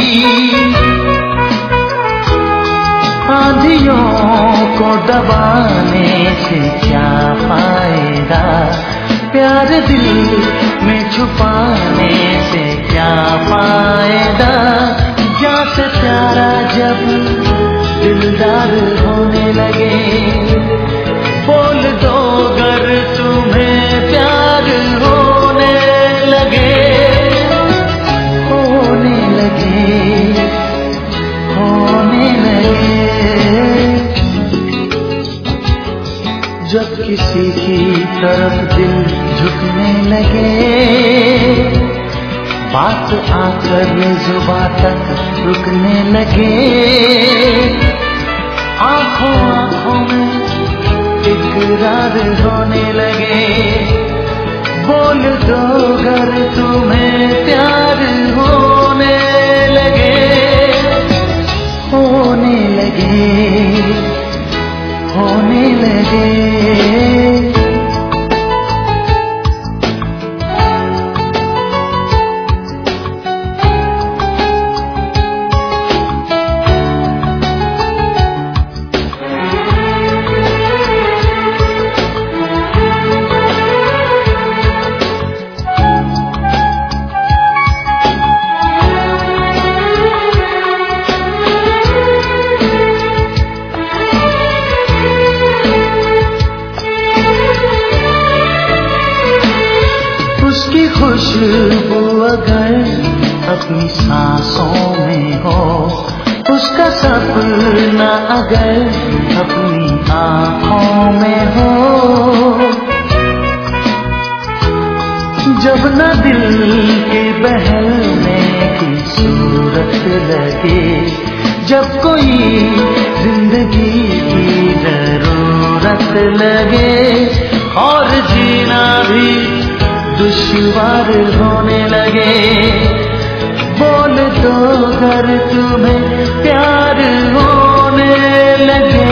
आंधियों को दबाने से क्या फायदा, प्यार दिल में छुपाने से क्या फायदा। क्या से प्यारा जब दिलदार होने लगे, बोल दो अगर तुम्हें प्यार होने लगे, होने लगे, होने लगे। जब किसी की तरफ दिल झुकने लगे, बात आकर जुबां तक रुकने लगे, आंखों आंखों में इकरार होने लगे, बोल दो अगर तुम्हें प्यार होने लगे, होने लगे, होने लगे। खुशबू अगर अपनी सांसों में हो, उसका सपना अगर अपनी आँखों में हो, जब न दिल के बहलने की सूरत लगे, जब कोई जिंदगी की जरूरत लगे और जीना भी दुश्वार होने लगे, बोल दो अगर तुम्हें प्यार होने लगे,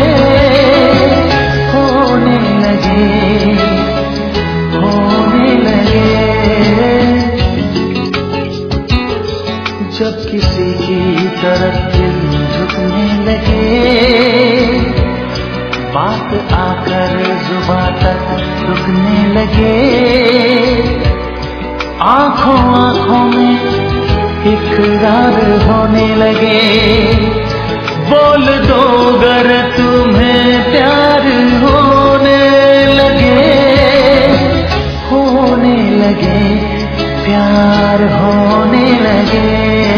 होने लगे, होने लगे। जब किसी की तरफ दिल झुकने लगे, बात आकर जुबां तक रुकने लगे, आंखों आंखों में इकरार होने लगे, बोल दो अगर तुम्हें प्यार होने लगे, होने लगे, प्यार होने लगे।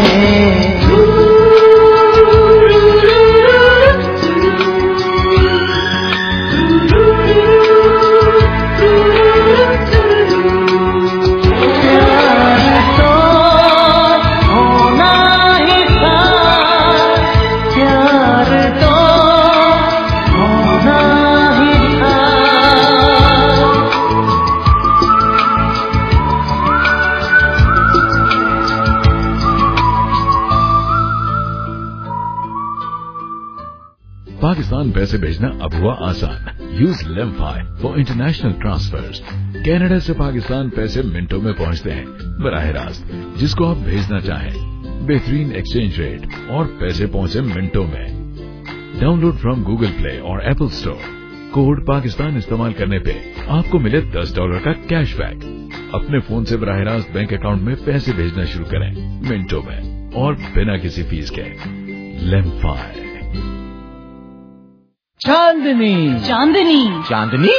पाकिस्तान पैसे भेजना अब हुआ आसान। Use लेमफाई for international transfers. Canada से पाकिस्तान पैसे मिनटों में पहुंचते हैं बराह रास्त जिसको आप भेजना चाहें। बेहतरीन एक्सचेंज रेट और पैसे पहुंचे मिनटों में। डाउनलोड फ्रॉम गूगल प्ले और एप्पल स्टोर। कोड पाकिस्तान इस्तेमाल करने पे आपको मिले $10 का कैशबैक। अपने फोन से बराह रास्त बैंक अकाउंट में पैसे भेजना शुरू करें मिनटों में और बिना किसी फीस के। LemFi. Chandni Chandni Chandni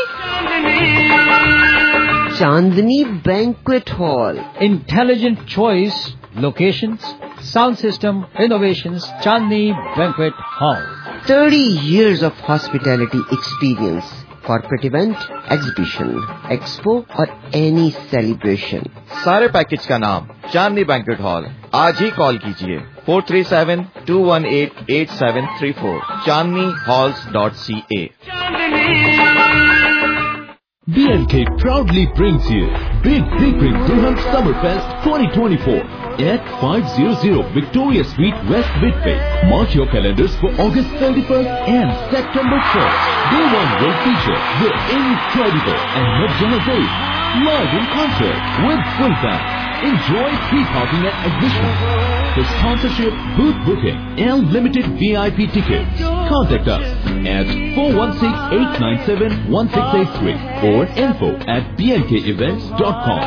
Chandni banquet hall. Intelligent choice, locations, sound system, innovations, Chandni Banquet Hall. 30 years of hospitality experience. Corporate event, exhibition, expo और any celebration. सारे पैकेज का नाम चांदनी बैंक्वेट हॉल। आज ही कॉल कीजिए 437-218-8734 chandnihalls.ca। B&K proudly brings you Big Duhan Summerfest 2024 at 500 Victoria Street, West Midway. Mark your calendars for August 31st and September 1st. Day 1 will feature the incredible Ahmed Jahazai live in concert with full band. Enjoy free parking and admission. For sponsorship, booth booking, and limited VIP tickets, contact us at 416-897-1683 or info@bnkevents.com.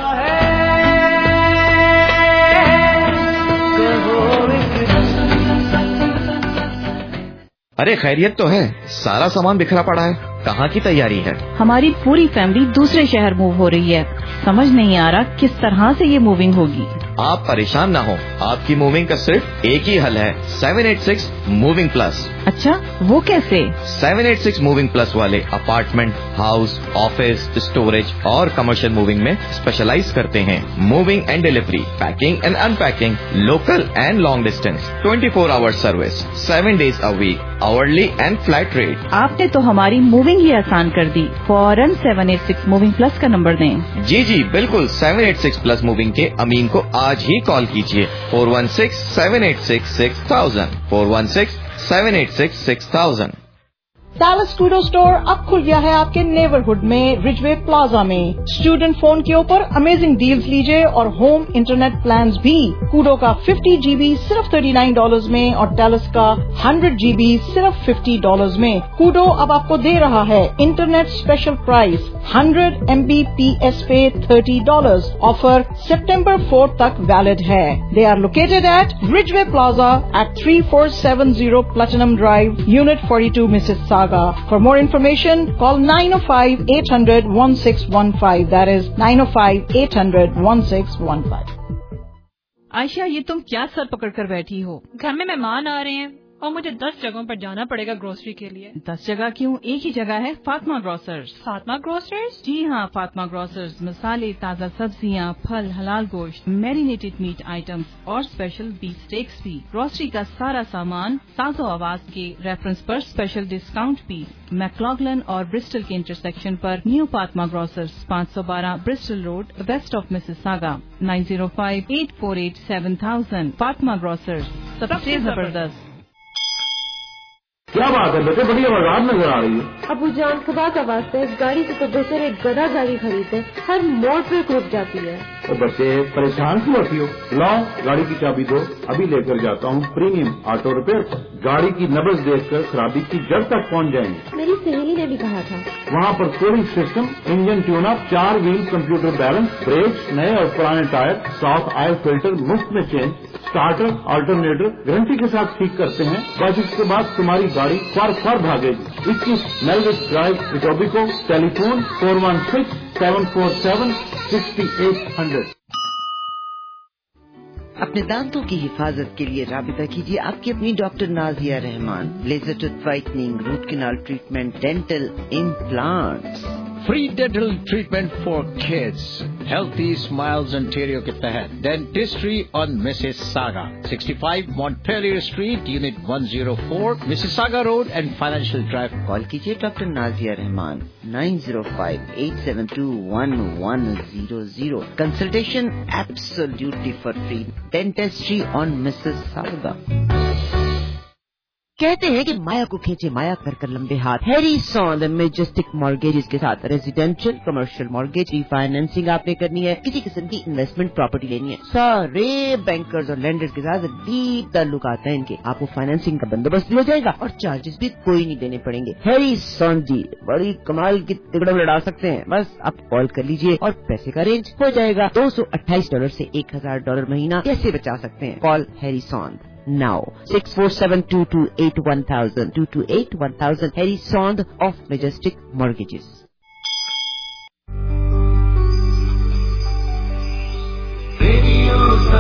अरे खैरियत तो है, सारा सामान बिखरा पड़ा है, कहाँ की तैयारी है? हमारी पूरी फैमिली दूसरे शहर मूव हो रही है, समझ नहीं आ रहा किस तरह से ये मूविंग होगी। आप परेशान ना हो, आपकी मूविंग का सिर्फ एक ही हल है, 786 मूविंग प्लस। अच्छा, वो कैसे? 786 मूविंग प्लस वाले अपार्टमेंट, हाउस, ऑफिस, स्टोरेज और कमर्शियल मूविंग में स्पेशलाइज करते हैं। Moving and delivery, packing and unpacking, local and long distance, 24 hours service, 7 days a week, hourly and flat rate. आपने तो हमारी मूविंग ही आसान कर दी। फौरन 786 मूविंग प्लस का नंबर दें। जी बिल्कुल, 786 प्लस मूविंग के अमीन को आज ही कॉल कीजिए 416-786-6000 416-786-6000। Dallas Kudo स्टोर अब खुल गया है आपके नेबरहुड में रिजवे प्लाजा में। स्टूडेंट फोन के ऊपर अमेजिंग डील्स लीजिए और होम इंटरनेट प्लान्स भी। कूडो का 50 GB सिर्फ $39 में और टेलस का 100 GB सिर्फ $50 में। कूडो अब आपको दे रहा है इंटरनेट स्पेशल प्राइस 100 Mbps पे $30। ऑफर सितंबर 4 तक वैलिड है। They are located at Ridgeway Plaza at 3470 Platinum Drive, Unit 42, Mississauga. For more information, call 905-800-1615. That is 905-800-1615. Ayesha, ये तुम क्या सर पकड़ कर बैठी हो? घर में मेहमान आ रहे हैं और मुझे 10 जगहों पर जाना पड़ेगा ग्रोसरी के लिए। 10 जगह क्यों? एक ही जगह है, फातिमा ग्रोसर्स। फातिमा ग्रोसर्स? जी हाँ, फातिमा ग्रोसर्स मसाले, ताज़ा सब्जियाँ, फल, हलाल गोश्त, मैरिनेटेड मीट आइटम्स और स्पेशल बीफ स्टेक्स भी। ग्रोसरी का सारा सामान साजो आवाज के रेफरेंस पर स्पेशल डिस्काउंट भी। मैक्लॉगलन और ब्रिस्टल के इंटरसेक्शन पर new Fatima grocers, 512 Bristol Road, west of Mississauga, 9058487000। Fatima grocers, सबसे जबरदस्त। क्या बात है बेटे, बड़ी आवाज नजर आ रही है। अबू जान, खुदा का वास्ता है, गाड़ी से तो बेहतर एक गधा गाड़ी खरीदे, हर मोड़ पे रुक जाती है। तो बच्चे परेशान क्यों होती हो? लाओ गाड़ी की चाबी दो, अभी लेकर जाता हूँ प्रीमियम ऑटो रिपेयर पर। गाड़ी की नब्ज देखकर खराबी की जड़ तक पहुँच जाएंगे। मेरी सहेली ने भी कहा था। वहाँ पर cooling system, engine tune up, 4 wheel computer balance, brakes, नए और पुराने टायर, साफ ऑयल फिल्टर मुफ्त में चेंज, स्टार्टर अल्टरनेटर गारंटी के साथ ठीक करते हैं। बस इसके बाद तुम्हारी गाड़ी फर भागेगी। 21 मेलविच ड्राइव, इटोबिको। टेलीफोन 416-747-6800। अपने दांतों की हिफाजत के लिए राबिता कीजिए आपकी अपनी doctor Nazia Rahman. Laser tooth whitening, root canal treatment, dental implants. Free dental treatment for kids. Healthy Smiles Ontario के तहत Dentistry on Mississauga, 65 Montpelier Street, Unit 104, Mississauga Road and Financial Drive. Call कीजिए doctor Nazia Rahman 905-872-1100. Consultation absolutely for free. Dentistry on Mississauga. कहते हैं कि माया को खींचे माया कर लंबे हाथ। हैरिसन मैजेस्टिक मॉर्गेजेस के साथ रेजिडेंशियल कमर्शियल मॉर्गेज रिफाइनेंसिंग आपने करनी है, किसी किस्म की इन्वेस्टमेंट प्रॉपर्टी लेनी है, सारे बैंकर्स और लैंडर्स के साथ डीप ताल्लुकात हैं इनके। आपको फाइनेंसिंग का बंदोबस्त भी हो जाएगा और चार्जेस भी कोई नहीं देने पड़ेंगे। हैरिसन जी बड़ी कमाल की तिगड़म लड़ा सकते हैं। बस आप कॉल कर लीजिए और पैसे का रेंज हो जाएगा। $228 से $1000 महीना कैसे बचा सकते हैं? Call Harrison now 647-228-1000 228-1000 Harrison of Majestic Mortgages. Radio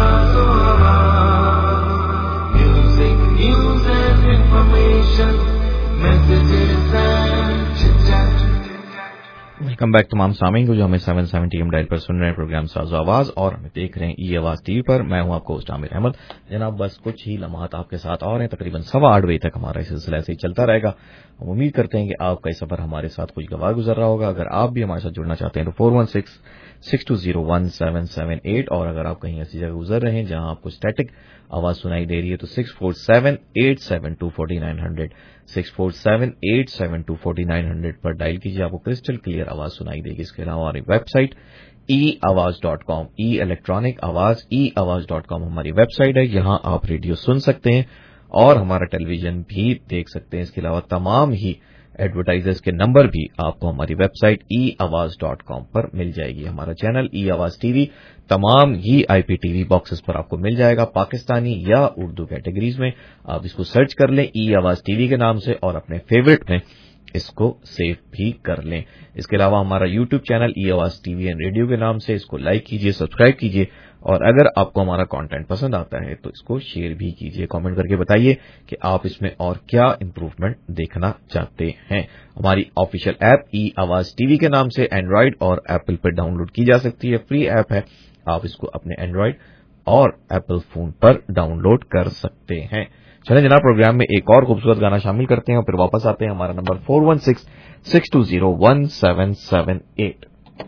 music, news and information, messages and chit-chat. Welcome back तमाम सामीन को जो हमें 770 AM डायल पर सुन रहे हैं प्रोग्राम साज़ो आवाज और हमें देख रहे हैं ई आवाज टीवी पर। मैं हूं आपको होस्ट आमिर अहमद। जनाब बस कुछ ही लम्हात आपके साथ और हैं, तकरीबन 8:15 बजे तक हमारा इस सिलसिला ऐसे ही चलता रहेगा। हम उम्मीद करते हैं कि आपका ये सफर हमारे साथ कुछ गवार गुजर रहा होगा। अगर आप भी हमारे साथ जुड़ना चाहते हैं तो 416-620-1778 और अगर आप कहीं ऐसी जगह गुजर रहे हैं जहां आपको स्टैटिक आवाज सुनाई दे रही है तो 647-872-4900 647-872-4900 पर डायल कीजिए, आपको क्रिस्टल क्लियर आवाज सुनाई देगी। इसके अलावा हमारी वेबसाइट eAwaz.com ई इलेक्ट्रॉनिक आवाज eAwaz.com हमारी वेबसाइट है। यहां आप रेडियो सुन सकते हैं और हमारा टेलीविजन भी देख सकते हैं। इसके अलावा तमाम ही एडवर्टाइजर्स के नंबर भी आपको हमारी वेबसाइट eAwaz.com पर मिल जाएगी। हमारा चैनल ई आवाज टीवी तमाम ही IPTV बॉक्सेस पर आपको मिल जाएगा, पाकिस्तानी या उर्दू कैटेगरीज में। आप इसको सर्च कर लें ई आवाज टीवी के नाम से और अपने फेवरेट में इसको सेव भी कर लें। इसके अलावा हमारा यूट्यूब चैनल ई आवाज टीवी एंड रेडियो के नाम से, इसको लाइक कीजिए, सब्सक्राइब कीजिए और अगर आपको हमारा कंटेंट पसंद आता है तो इसको शेयर भी कीजिए। कमेंट करके बताइए कि आप इसमें और क्या इंप्रूवमेंट देखना चाहते हैं। हमारी ऑफिशियल ऐप ई आवाज टीवी के नाम से एंड्रॉइड और एप्पल पर डाउनलोड की जा सकती है। फ्री ऐप है, आप इसको अपने एंड्रॉइड और एप्पल फोन पर डाउनलोड कर सकते हैं। चलें जनाब, प्रोग्राम में एक और खूबसूरत गाना शामिल करते हैं और फिर वापस आते हैं। हमारा नंबर 416-620-1778।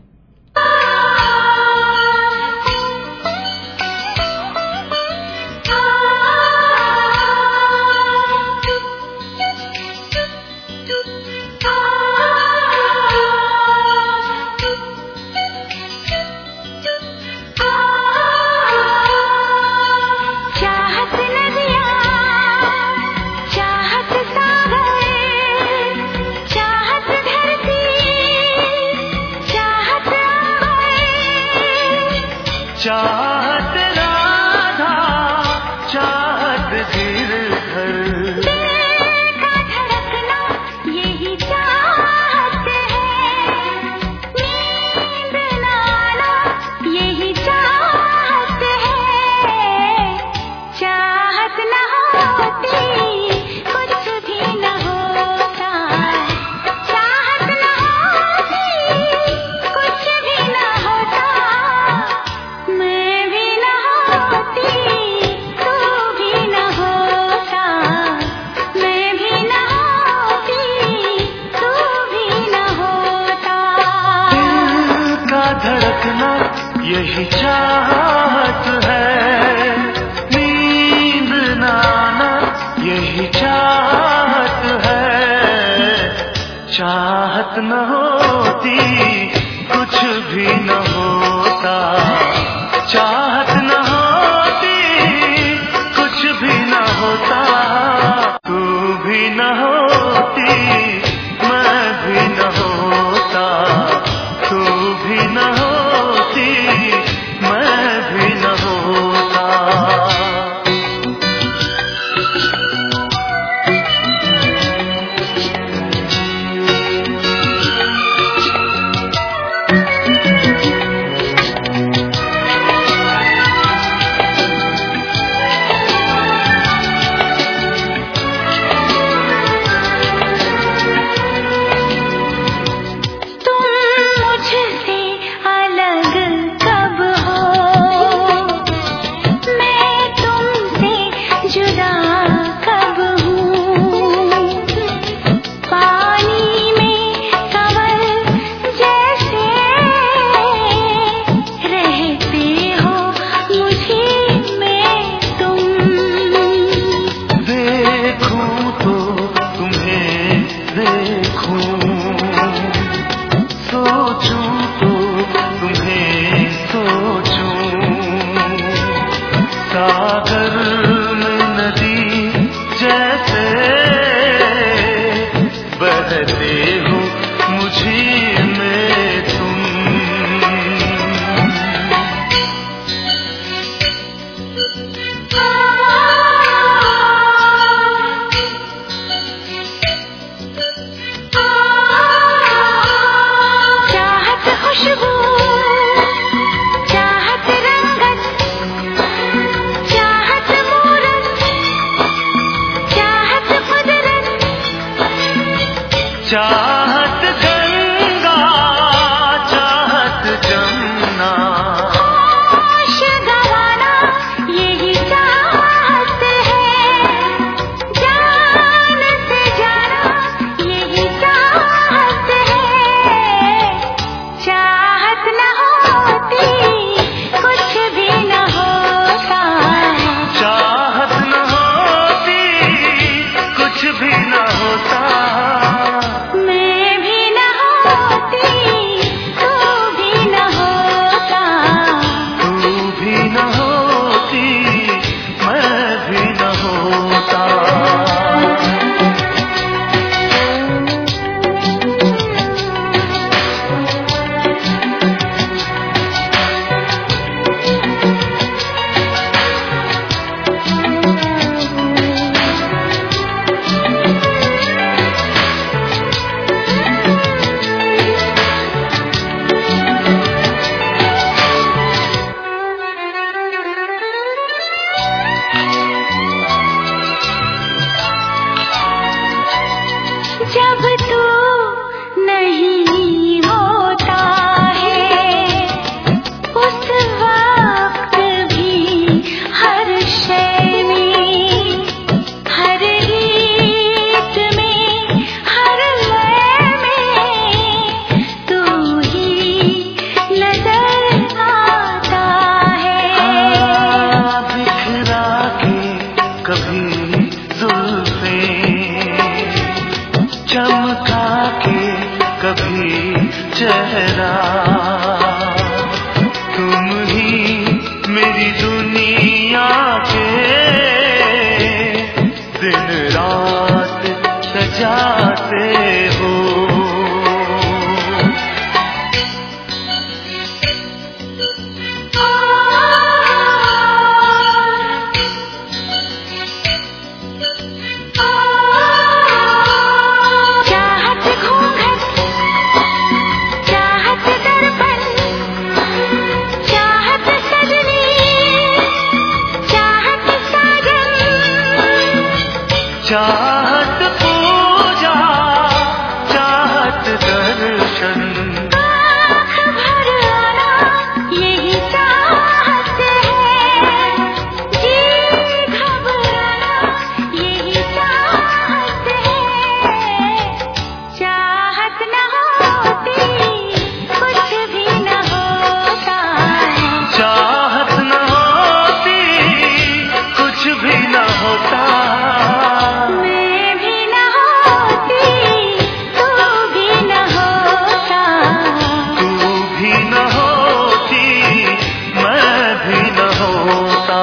यही चाहत है, नींद ना आना यही चाहत है। चाहत न होती कुछ भी न होता, चाहत न होती कुछ भी न होता। तू भी न होती मैं भी न होता, तू भी न होती मैं भी न होता। चाहत गंगा न होता, मैं भी न होती, तू भी न होता, तू भी न होती, मैं भी न होता। जब तू नहीं होता है, उस वक्त भी हर शय में, हर गीत में, हर लय में तू ही नजर आता है। बिखरा के कभी जुल्फें, चमका के कभी चेहरा, तुम ही मेरी दुनिया के दिन रात सजाते हो। चाहत घूंघट, चाहत दर्पण, चाहत सजनी, चाहत साजन, चाहत पूजा, चाहत दर्शन, आँख भर आना यही चाहत है, जी घबराना यही चाहत है। चाहत न होती, कुछ भी न होता, चाहत न होती, कुछ भी न होता, मैं भी न होती, तू भी न होता, तू भी न होती, मैं भी न होता।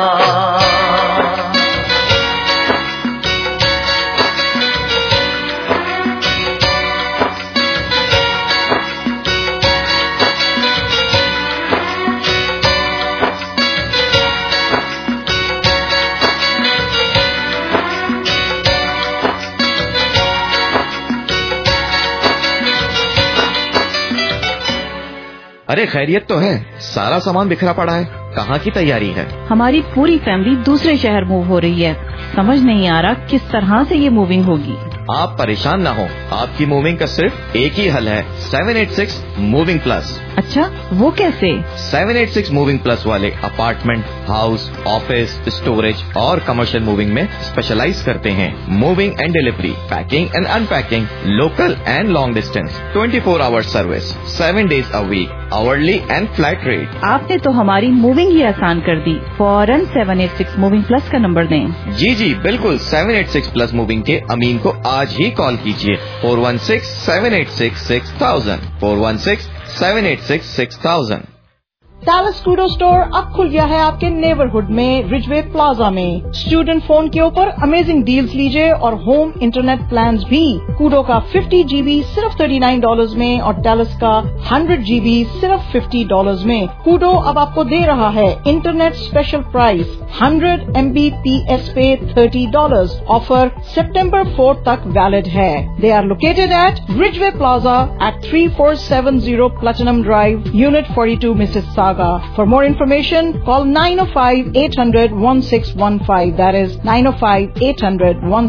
अरे खैरियत तो है, सारा सामान बिखरा पड़ा है, कहाँ की तैयारी है? हमारी पूरी फैमिली दूसरे शहर मूव हो रही है, समझ नहीं आ रहा किस तरह से ये मूविंग होगी। आप परेशान ना हो, आपकी मूविंग का सिर्फ एक ही हल है, 786 मूविंग प्लस। अच्छा, वो कैसे? 786 मूविंग प्लस वाले अपार्टमेंट, हाउस, ऑफिस, स्टोरेज और कमर्शियल मूविंग में स्पेशलाइज करते हैं। Moving and delivery, packing and unpacking, local and long distance, 24 hours service, 7 days a week, hourly and flat rate। आपने तो हमारी मूविंग ही आसान कर दी। फौरन 786 मूविंग प्लस का नंबर दें। जी जी बिल्कुल, 786 प्लस मूविंग के अमीन को आज ही कॉल कीजिए 416-786-6000, 416-786-6000। टैलस कूडो स्टोर अब खुल गया है आपके नेबरहुड में, रिजवे प्लाजा में। स्टूडेंट फोन के ऊपर अमेजिंग डील्स लीजिए और होम इंटरनेट प्लान्स भी। कूडो का 50 GB सिर्फ $39 में और टैलस का 100 GB सिर्फ $50 में। कूडो अब आपको दे रहा है इंटरनेट स्पेशल प्राइस 100 Mbps पे $30। ऑफर सितंबर 4 तक वैलिड है। They are located at Ridgeway Plaza at 3470 Platinum Drive, Unit 42, Mississauga. For more information, call 905-800-1615. That is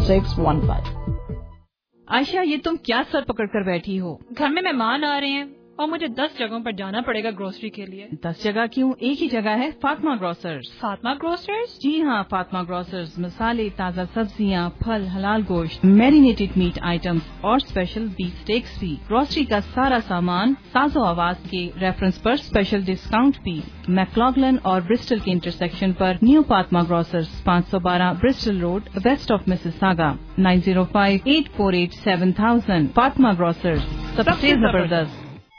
905-800-1615. Ayesha, ये तुम क्या सर पकड़ कर बैठी हो? घर में मेहमान आ रहे हैं और मुझे 10 जगहों पर जाना पड़ेगा ग्रोसरी के लिए। 10 जगह क्यों, एक ही जगह है, फातिमा ग्रोसर्स। फातिमा ग्रोसर्स? जी हाँ, फातिमा ग्रोसर्स मसाले, ताज़ा सब्जियाँ, फल, हलाल गोश्त, मैरिनेटेड मीट आइटम्स और स्पेशल बीफ स्टेक्स भी। ग्रोसरी का सारा सामान साजो आवाज के रेफरेंस पर स्पेशल डिस्काउंट भी। मैक्लॉगलन और ब्रिस्टल के इंटरसेक्शन पर new Fatima grocers, 512 Bristol Road, west of Mississauga, 9058487000। Fatima grocers, सबसे जबरदस्त।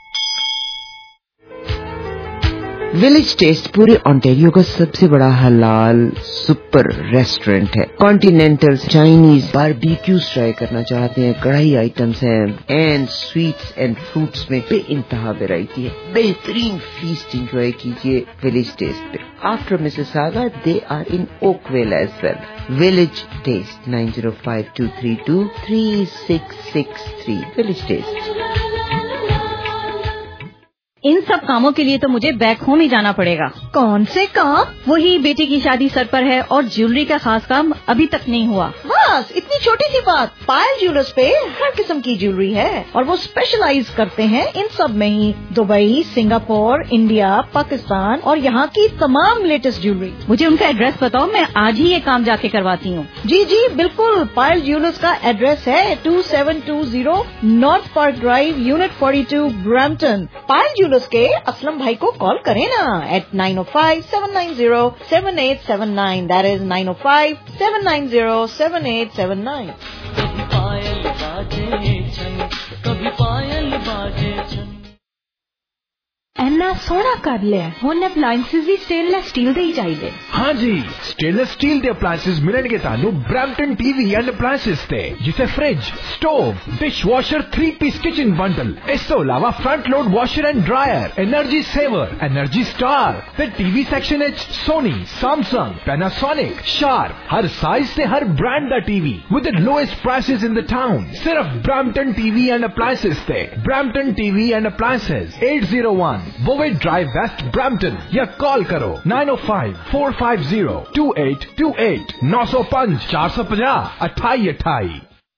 विलेज टेस्ट पूरे ऑन्टेरियो का सबसे बड़ा हलाल सुपर रेस्टोरेंट है। कॉन्टिनेंटल, चाइनीज, बारबेक्यूज ट्राई करना चाहते हैं, कढ़ाई आइटम्स हैं एंड स्वीट्स एंड फ्रूट्स में बेइंतहा वैरायटी है। बेहतरीन फीस्ट एंजॉय कीजिए विलेज टेस्ट पे। After Mississauga they are in Oakville as well. Village Taste 9052323663। Village Taste. इन सब कामों के लिए तो मुझे बैक होम ही जाना पड़ेगा। कौन से काम? वही बेटी की शादी सर पर है और ज्वेलरी का खास काम अभी तक नहीं हुआ। बस इतनी छोटी सी बात। पायल ज्वेलर्स पे हर किस्म की ज्वेलरी है और वो स्पेशलाइज करते हैं इन सब में ही। दुबई, सिंगापुर, इंडिया, पाकिस्तान और यहाँ की तमाम लेटेस्ट ज्वेलरी। मुझे उनका एड्रेस बताओ, मैं आज ही ये काम जाके करवाती हूँ। जी जी बिल्कुल। पायल ज्वेलर्स का एड्रेस है 2720 North Park Drive, unit 42, Brampton. Payal jewellers के असलम भाई को कॉल करें ना at 905-790-7879। That is 905-790-7879। कभी पायल बाजे छन, कभी पायल बाजे छन। ਇੰਨਾ ਸੋਹਣਾ ਕਰ ਲਿਆ। ਹੁਣ ਅਪਲਾਈਐਂਸਸ ਵੀ ਸਟੇਨਲੈਸ ਸਟੀਲ ਦੇ ਹੀ ਚਾਹੀਦੇ। हाँ जी, स्टेनलेस स्टील ਦੇ ਅਪਲਾਈਐਂਸਸ ਮਿਲਣਗੇ ਤੁਹਾਨੂੰ ਬ੍ਰੈਂਪਟਨ ਟੀਵੀ ਐਂਡ ਅਪਲਾਈਐਂਸਸ ਤੇ, ਜਿਵੇਂ fridge, stove, dishwasher 3-piece kitchen bundle. ਇਸ ਤੋਂ ਇਲਾਵਾ front load washer and dryer, energy saver, energy star ਤੇ ਟੀਵੀ ਸੈਕਸ਼ਨ ਵਿੱਚ ਸੋਨੀ, ਸੈਮਸੰਗ, ਪੈਨਾਸੋਨਿਕ, ਸ਼ਾਰਪ, ਹਰ ਸਾਈਜ਼ ਤੇ ਹਰ ਬ੍ਰਾਂਡ ਦਾ TV with the lowest prices in the town. ਸਿਰਫ ਬ੍ਰੈਂਪਟਨ ਟੀਵੀ ਐਂਡ ਅਪਲਾਈਐਂਸਸ ਤੇ। Brampton TV and appliances 801 Bovey Drive West, Brampton, या call करो 905-450-2828 905 450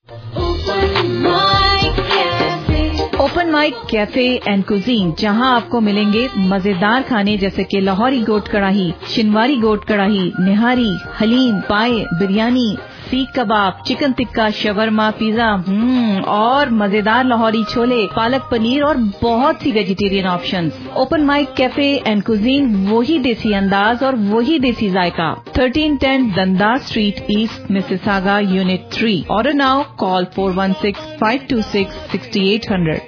2828। Open mic cafe and cuisine, जहां आपको मिलेंगे मजेदार खाने जैसे कि लाहौरी गोट कढ़ाई, शिनवारी गोट कढ़ाई, निहारी, haleem, paya, biryani, seekh kebab, chicken tikka, shawarma, pizza और मजेदार लाहौरी छोले, पालक पनीर और बहुत सी vegetarian options. Open mic cafe and cuisine, वही देसी अंदाज और वही देसी जायका। 1310 Dundas Street East, Mississauga, unit 3। Order now, call 416-526-6800।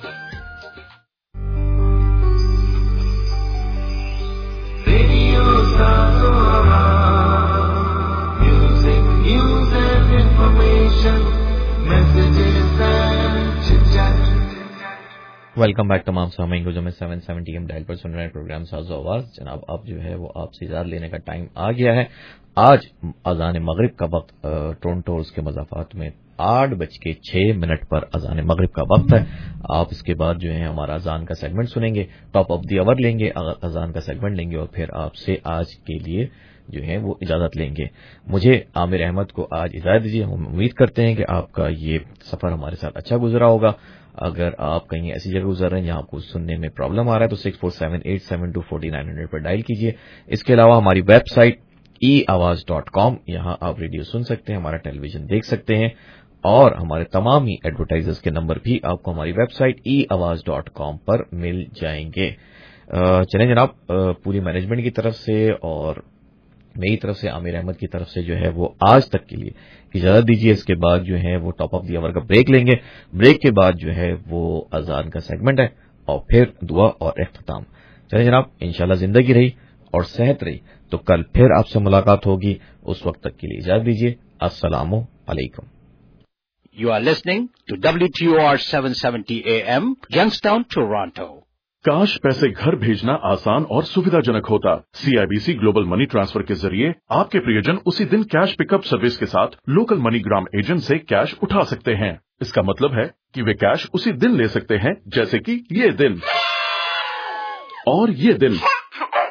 Welcome back तमाम सामीन को, जो मैं 770 AM डायल पर सुन रहे हैं प्रोग्राम साज़ो आवाज। जनाब, अब जो है वो आपसे इजाज़त लेने का टाइम आ गया है। आज अज़ान मगरिब का वक्त टोरंटो के मज़ाफ़ात में 8:06 पर अज़ान मगरिब का वक्त है। आप इसके बाद जो है हमारा अज़ान का सेगमेंट सुनेंगे, टॉप ऑफ द आवर लेंगे, अज़ान का सेगमेंट लेंगे और फिर आपसे आज के लिए जो है वो इजाजत लेंगे। मुझे आमिर अहमद को आज इजाजत दीजिए। हम उम्मीद करते हैं कि आपका ये सफर हमारे साथ अच्छा गुजरा होगा। अगर आप कहीं ऐसी जगह गुजर रहे हैं जहां आपको सुनने में प्रॉब्लम आ रहा है तो 6478724900 पर डायल कीजिए। इसके अलावा हमारी वेबसाइट eawaz.com, यहां आप रेडियो सुन सकते हैं, हमारा टेलीविजन देख सकते हैं और हमारे तमाम ही एडवर्टाइजर्स के नंबर भी आपको हमारी वेबसाइट eawaz.com पर मिल जाएंगे। चलें जनाब, पूरी मैनेजमेंट की तरफ से और मेरी तरफ से, आमिर अहमद की तरफ से जो है वो आज तक के लिए इजाजत दीजिए। इसके बाद जो है वो टॉप ऑफ द आवर का ब्रेक लेंगे। ब्रेक के बाद जो है वो अजान का सेगमेंट है और फिर दुआ और इख्तिताम। चलिए जनाब, इंशाल्लाह जिंदगी रही और सेहत रही तो कल फिर आपसे मुलाकात होगी। उस वक्त तक के लिए इजाजत दीजिए। अस्सलामु अलैकुम। You are listening to WTOR 770 AM, Youngstown, Toronto. काश पैसे घर भेजना आसान और सुविधाजनक होता। CIBC ग्लोबल मनी ट्रांसफर के जरिए आपके प्रियजन उसी दिन कैश पिकअप सर्विस के साथ लोकल मनीग्राम एजेंट से कैश उठा सकते हैं। इसका मतलब है कि वे कैश उसी दिन ले सकते हैं, जैसे कि ये दिन और ये दिन।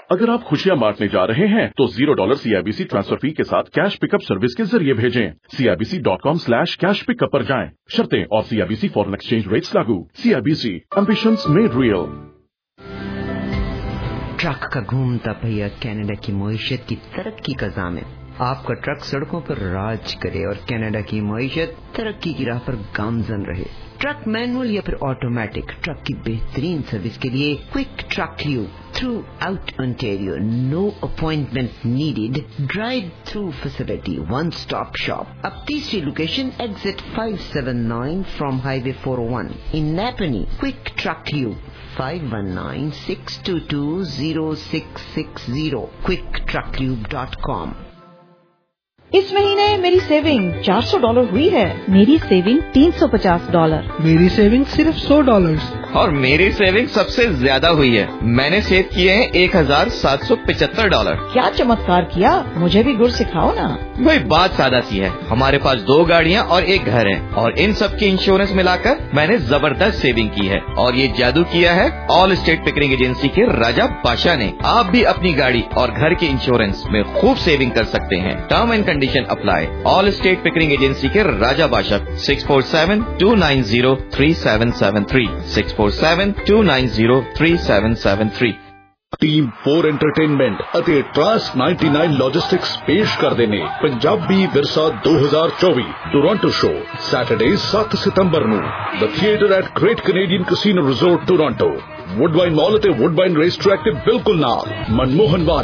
अगर आप खुशियां बांटने जा रहे हैं तो $0 CIBC ट्रांसफर फी के साथ कैश पिकअप सर्विस के जरिए भेजें। CIBC.com/cash पिकअप पर जाएं। शर्तें और CIBC फॉरेन एक्सचेंज रेट्स लागू। CIBC ambitions made real. Truck का घूमता पहिया कनाडा की मईशत की तरक्की का ज़ामिन। आपका ट्रक सड़कों पर राज करे और कनाडा की मईशत तरक्की की राह पर गामजन रहे। ट्रक मैनुअल या फिर ऑटोमेटिक, ट्रक की बेहतरीन सर्विस के लिए क्विक ट्रक यू throughout Ontario. No appointment needed, drive through facility, one stop shop. अब तीसरी location exit 579 from highway 401 in Napanee. Quick Truck यू 519-622-0660 quicktrucklube.com। इस महीने मेरी सेविंग $400 हुई है। मेरी सेविंग $350। मेरी सेविंग सिर्फ $100। और मेरी सेविंग सबसे ज्यादा हुई है। मैंने सेव किए हैं $1,775। क्या चमत्कार किया, मुझे भी गुर सिखाओ ना। भाई बात सादा सी है, हमारे पास 2 गाड़ियाँ और 1 घर है और इन सब की इंश्योरेंस मिलाकर मैंने जबरदस्त सेविंग की है। और ये जादू किया है ऑल स्टेट पिकरिंग एजेंसी के राजा बादशाह ने। आप भी अपनी गाड़ी और घर के इंश्योरेंस में खूब सेविंग कर सकते हैं। Term and condition apply. Allstate Pickering agency के राजा बादशाह 647-290-3773 647-290-3773। ਟੀਮ 4 ਐਂਟਰਟੇਨਮੈਂਟ ਅਤੇ ਟਰਾਂਸ 99 ਲੌਜਿਸਟਿਕਸ ਪੇਸ਼ ਕਰਦੇ ਨੇ ਪੰਜਾਬੀ ਵਿਰਸਾ 2024 ਟੋਰਾਂਟੋ ਸ਼ੋ ਸੈਟਰਡੇ 7 ਸਤੰਬਰ ਨੂੰ the theatre at great Canadian casino resort Toronto. Woodbine mall ਅਤੇ ਵੁੱਡਬਾਈਨ ਰੇਸ ਟਰੈਕ ਦੇ ਬਿਲਕੁਲ ਨਾਲ ਮਨਮੋਹਨ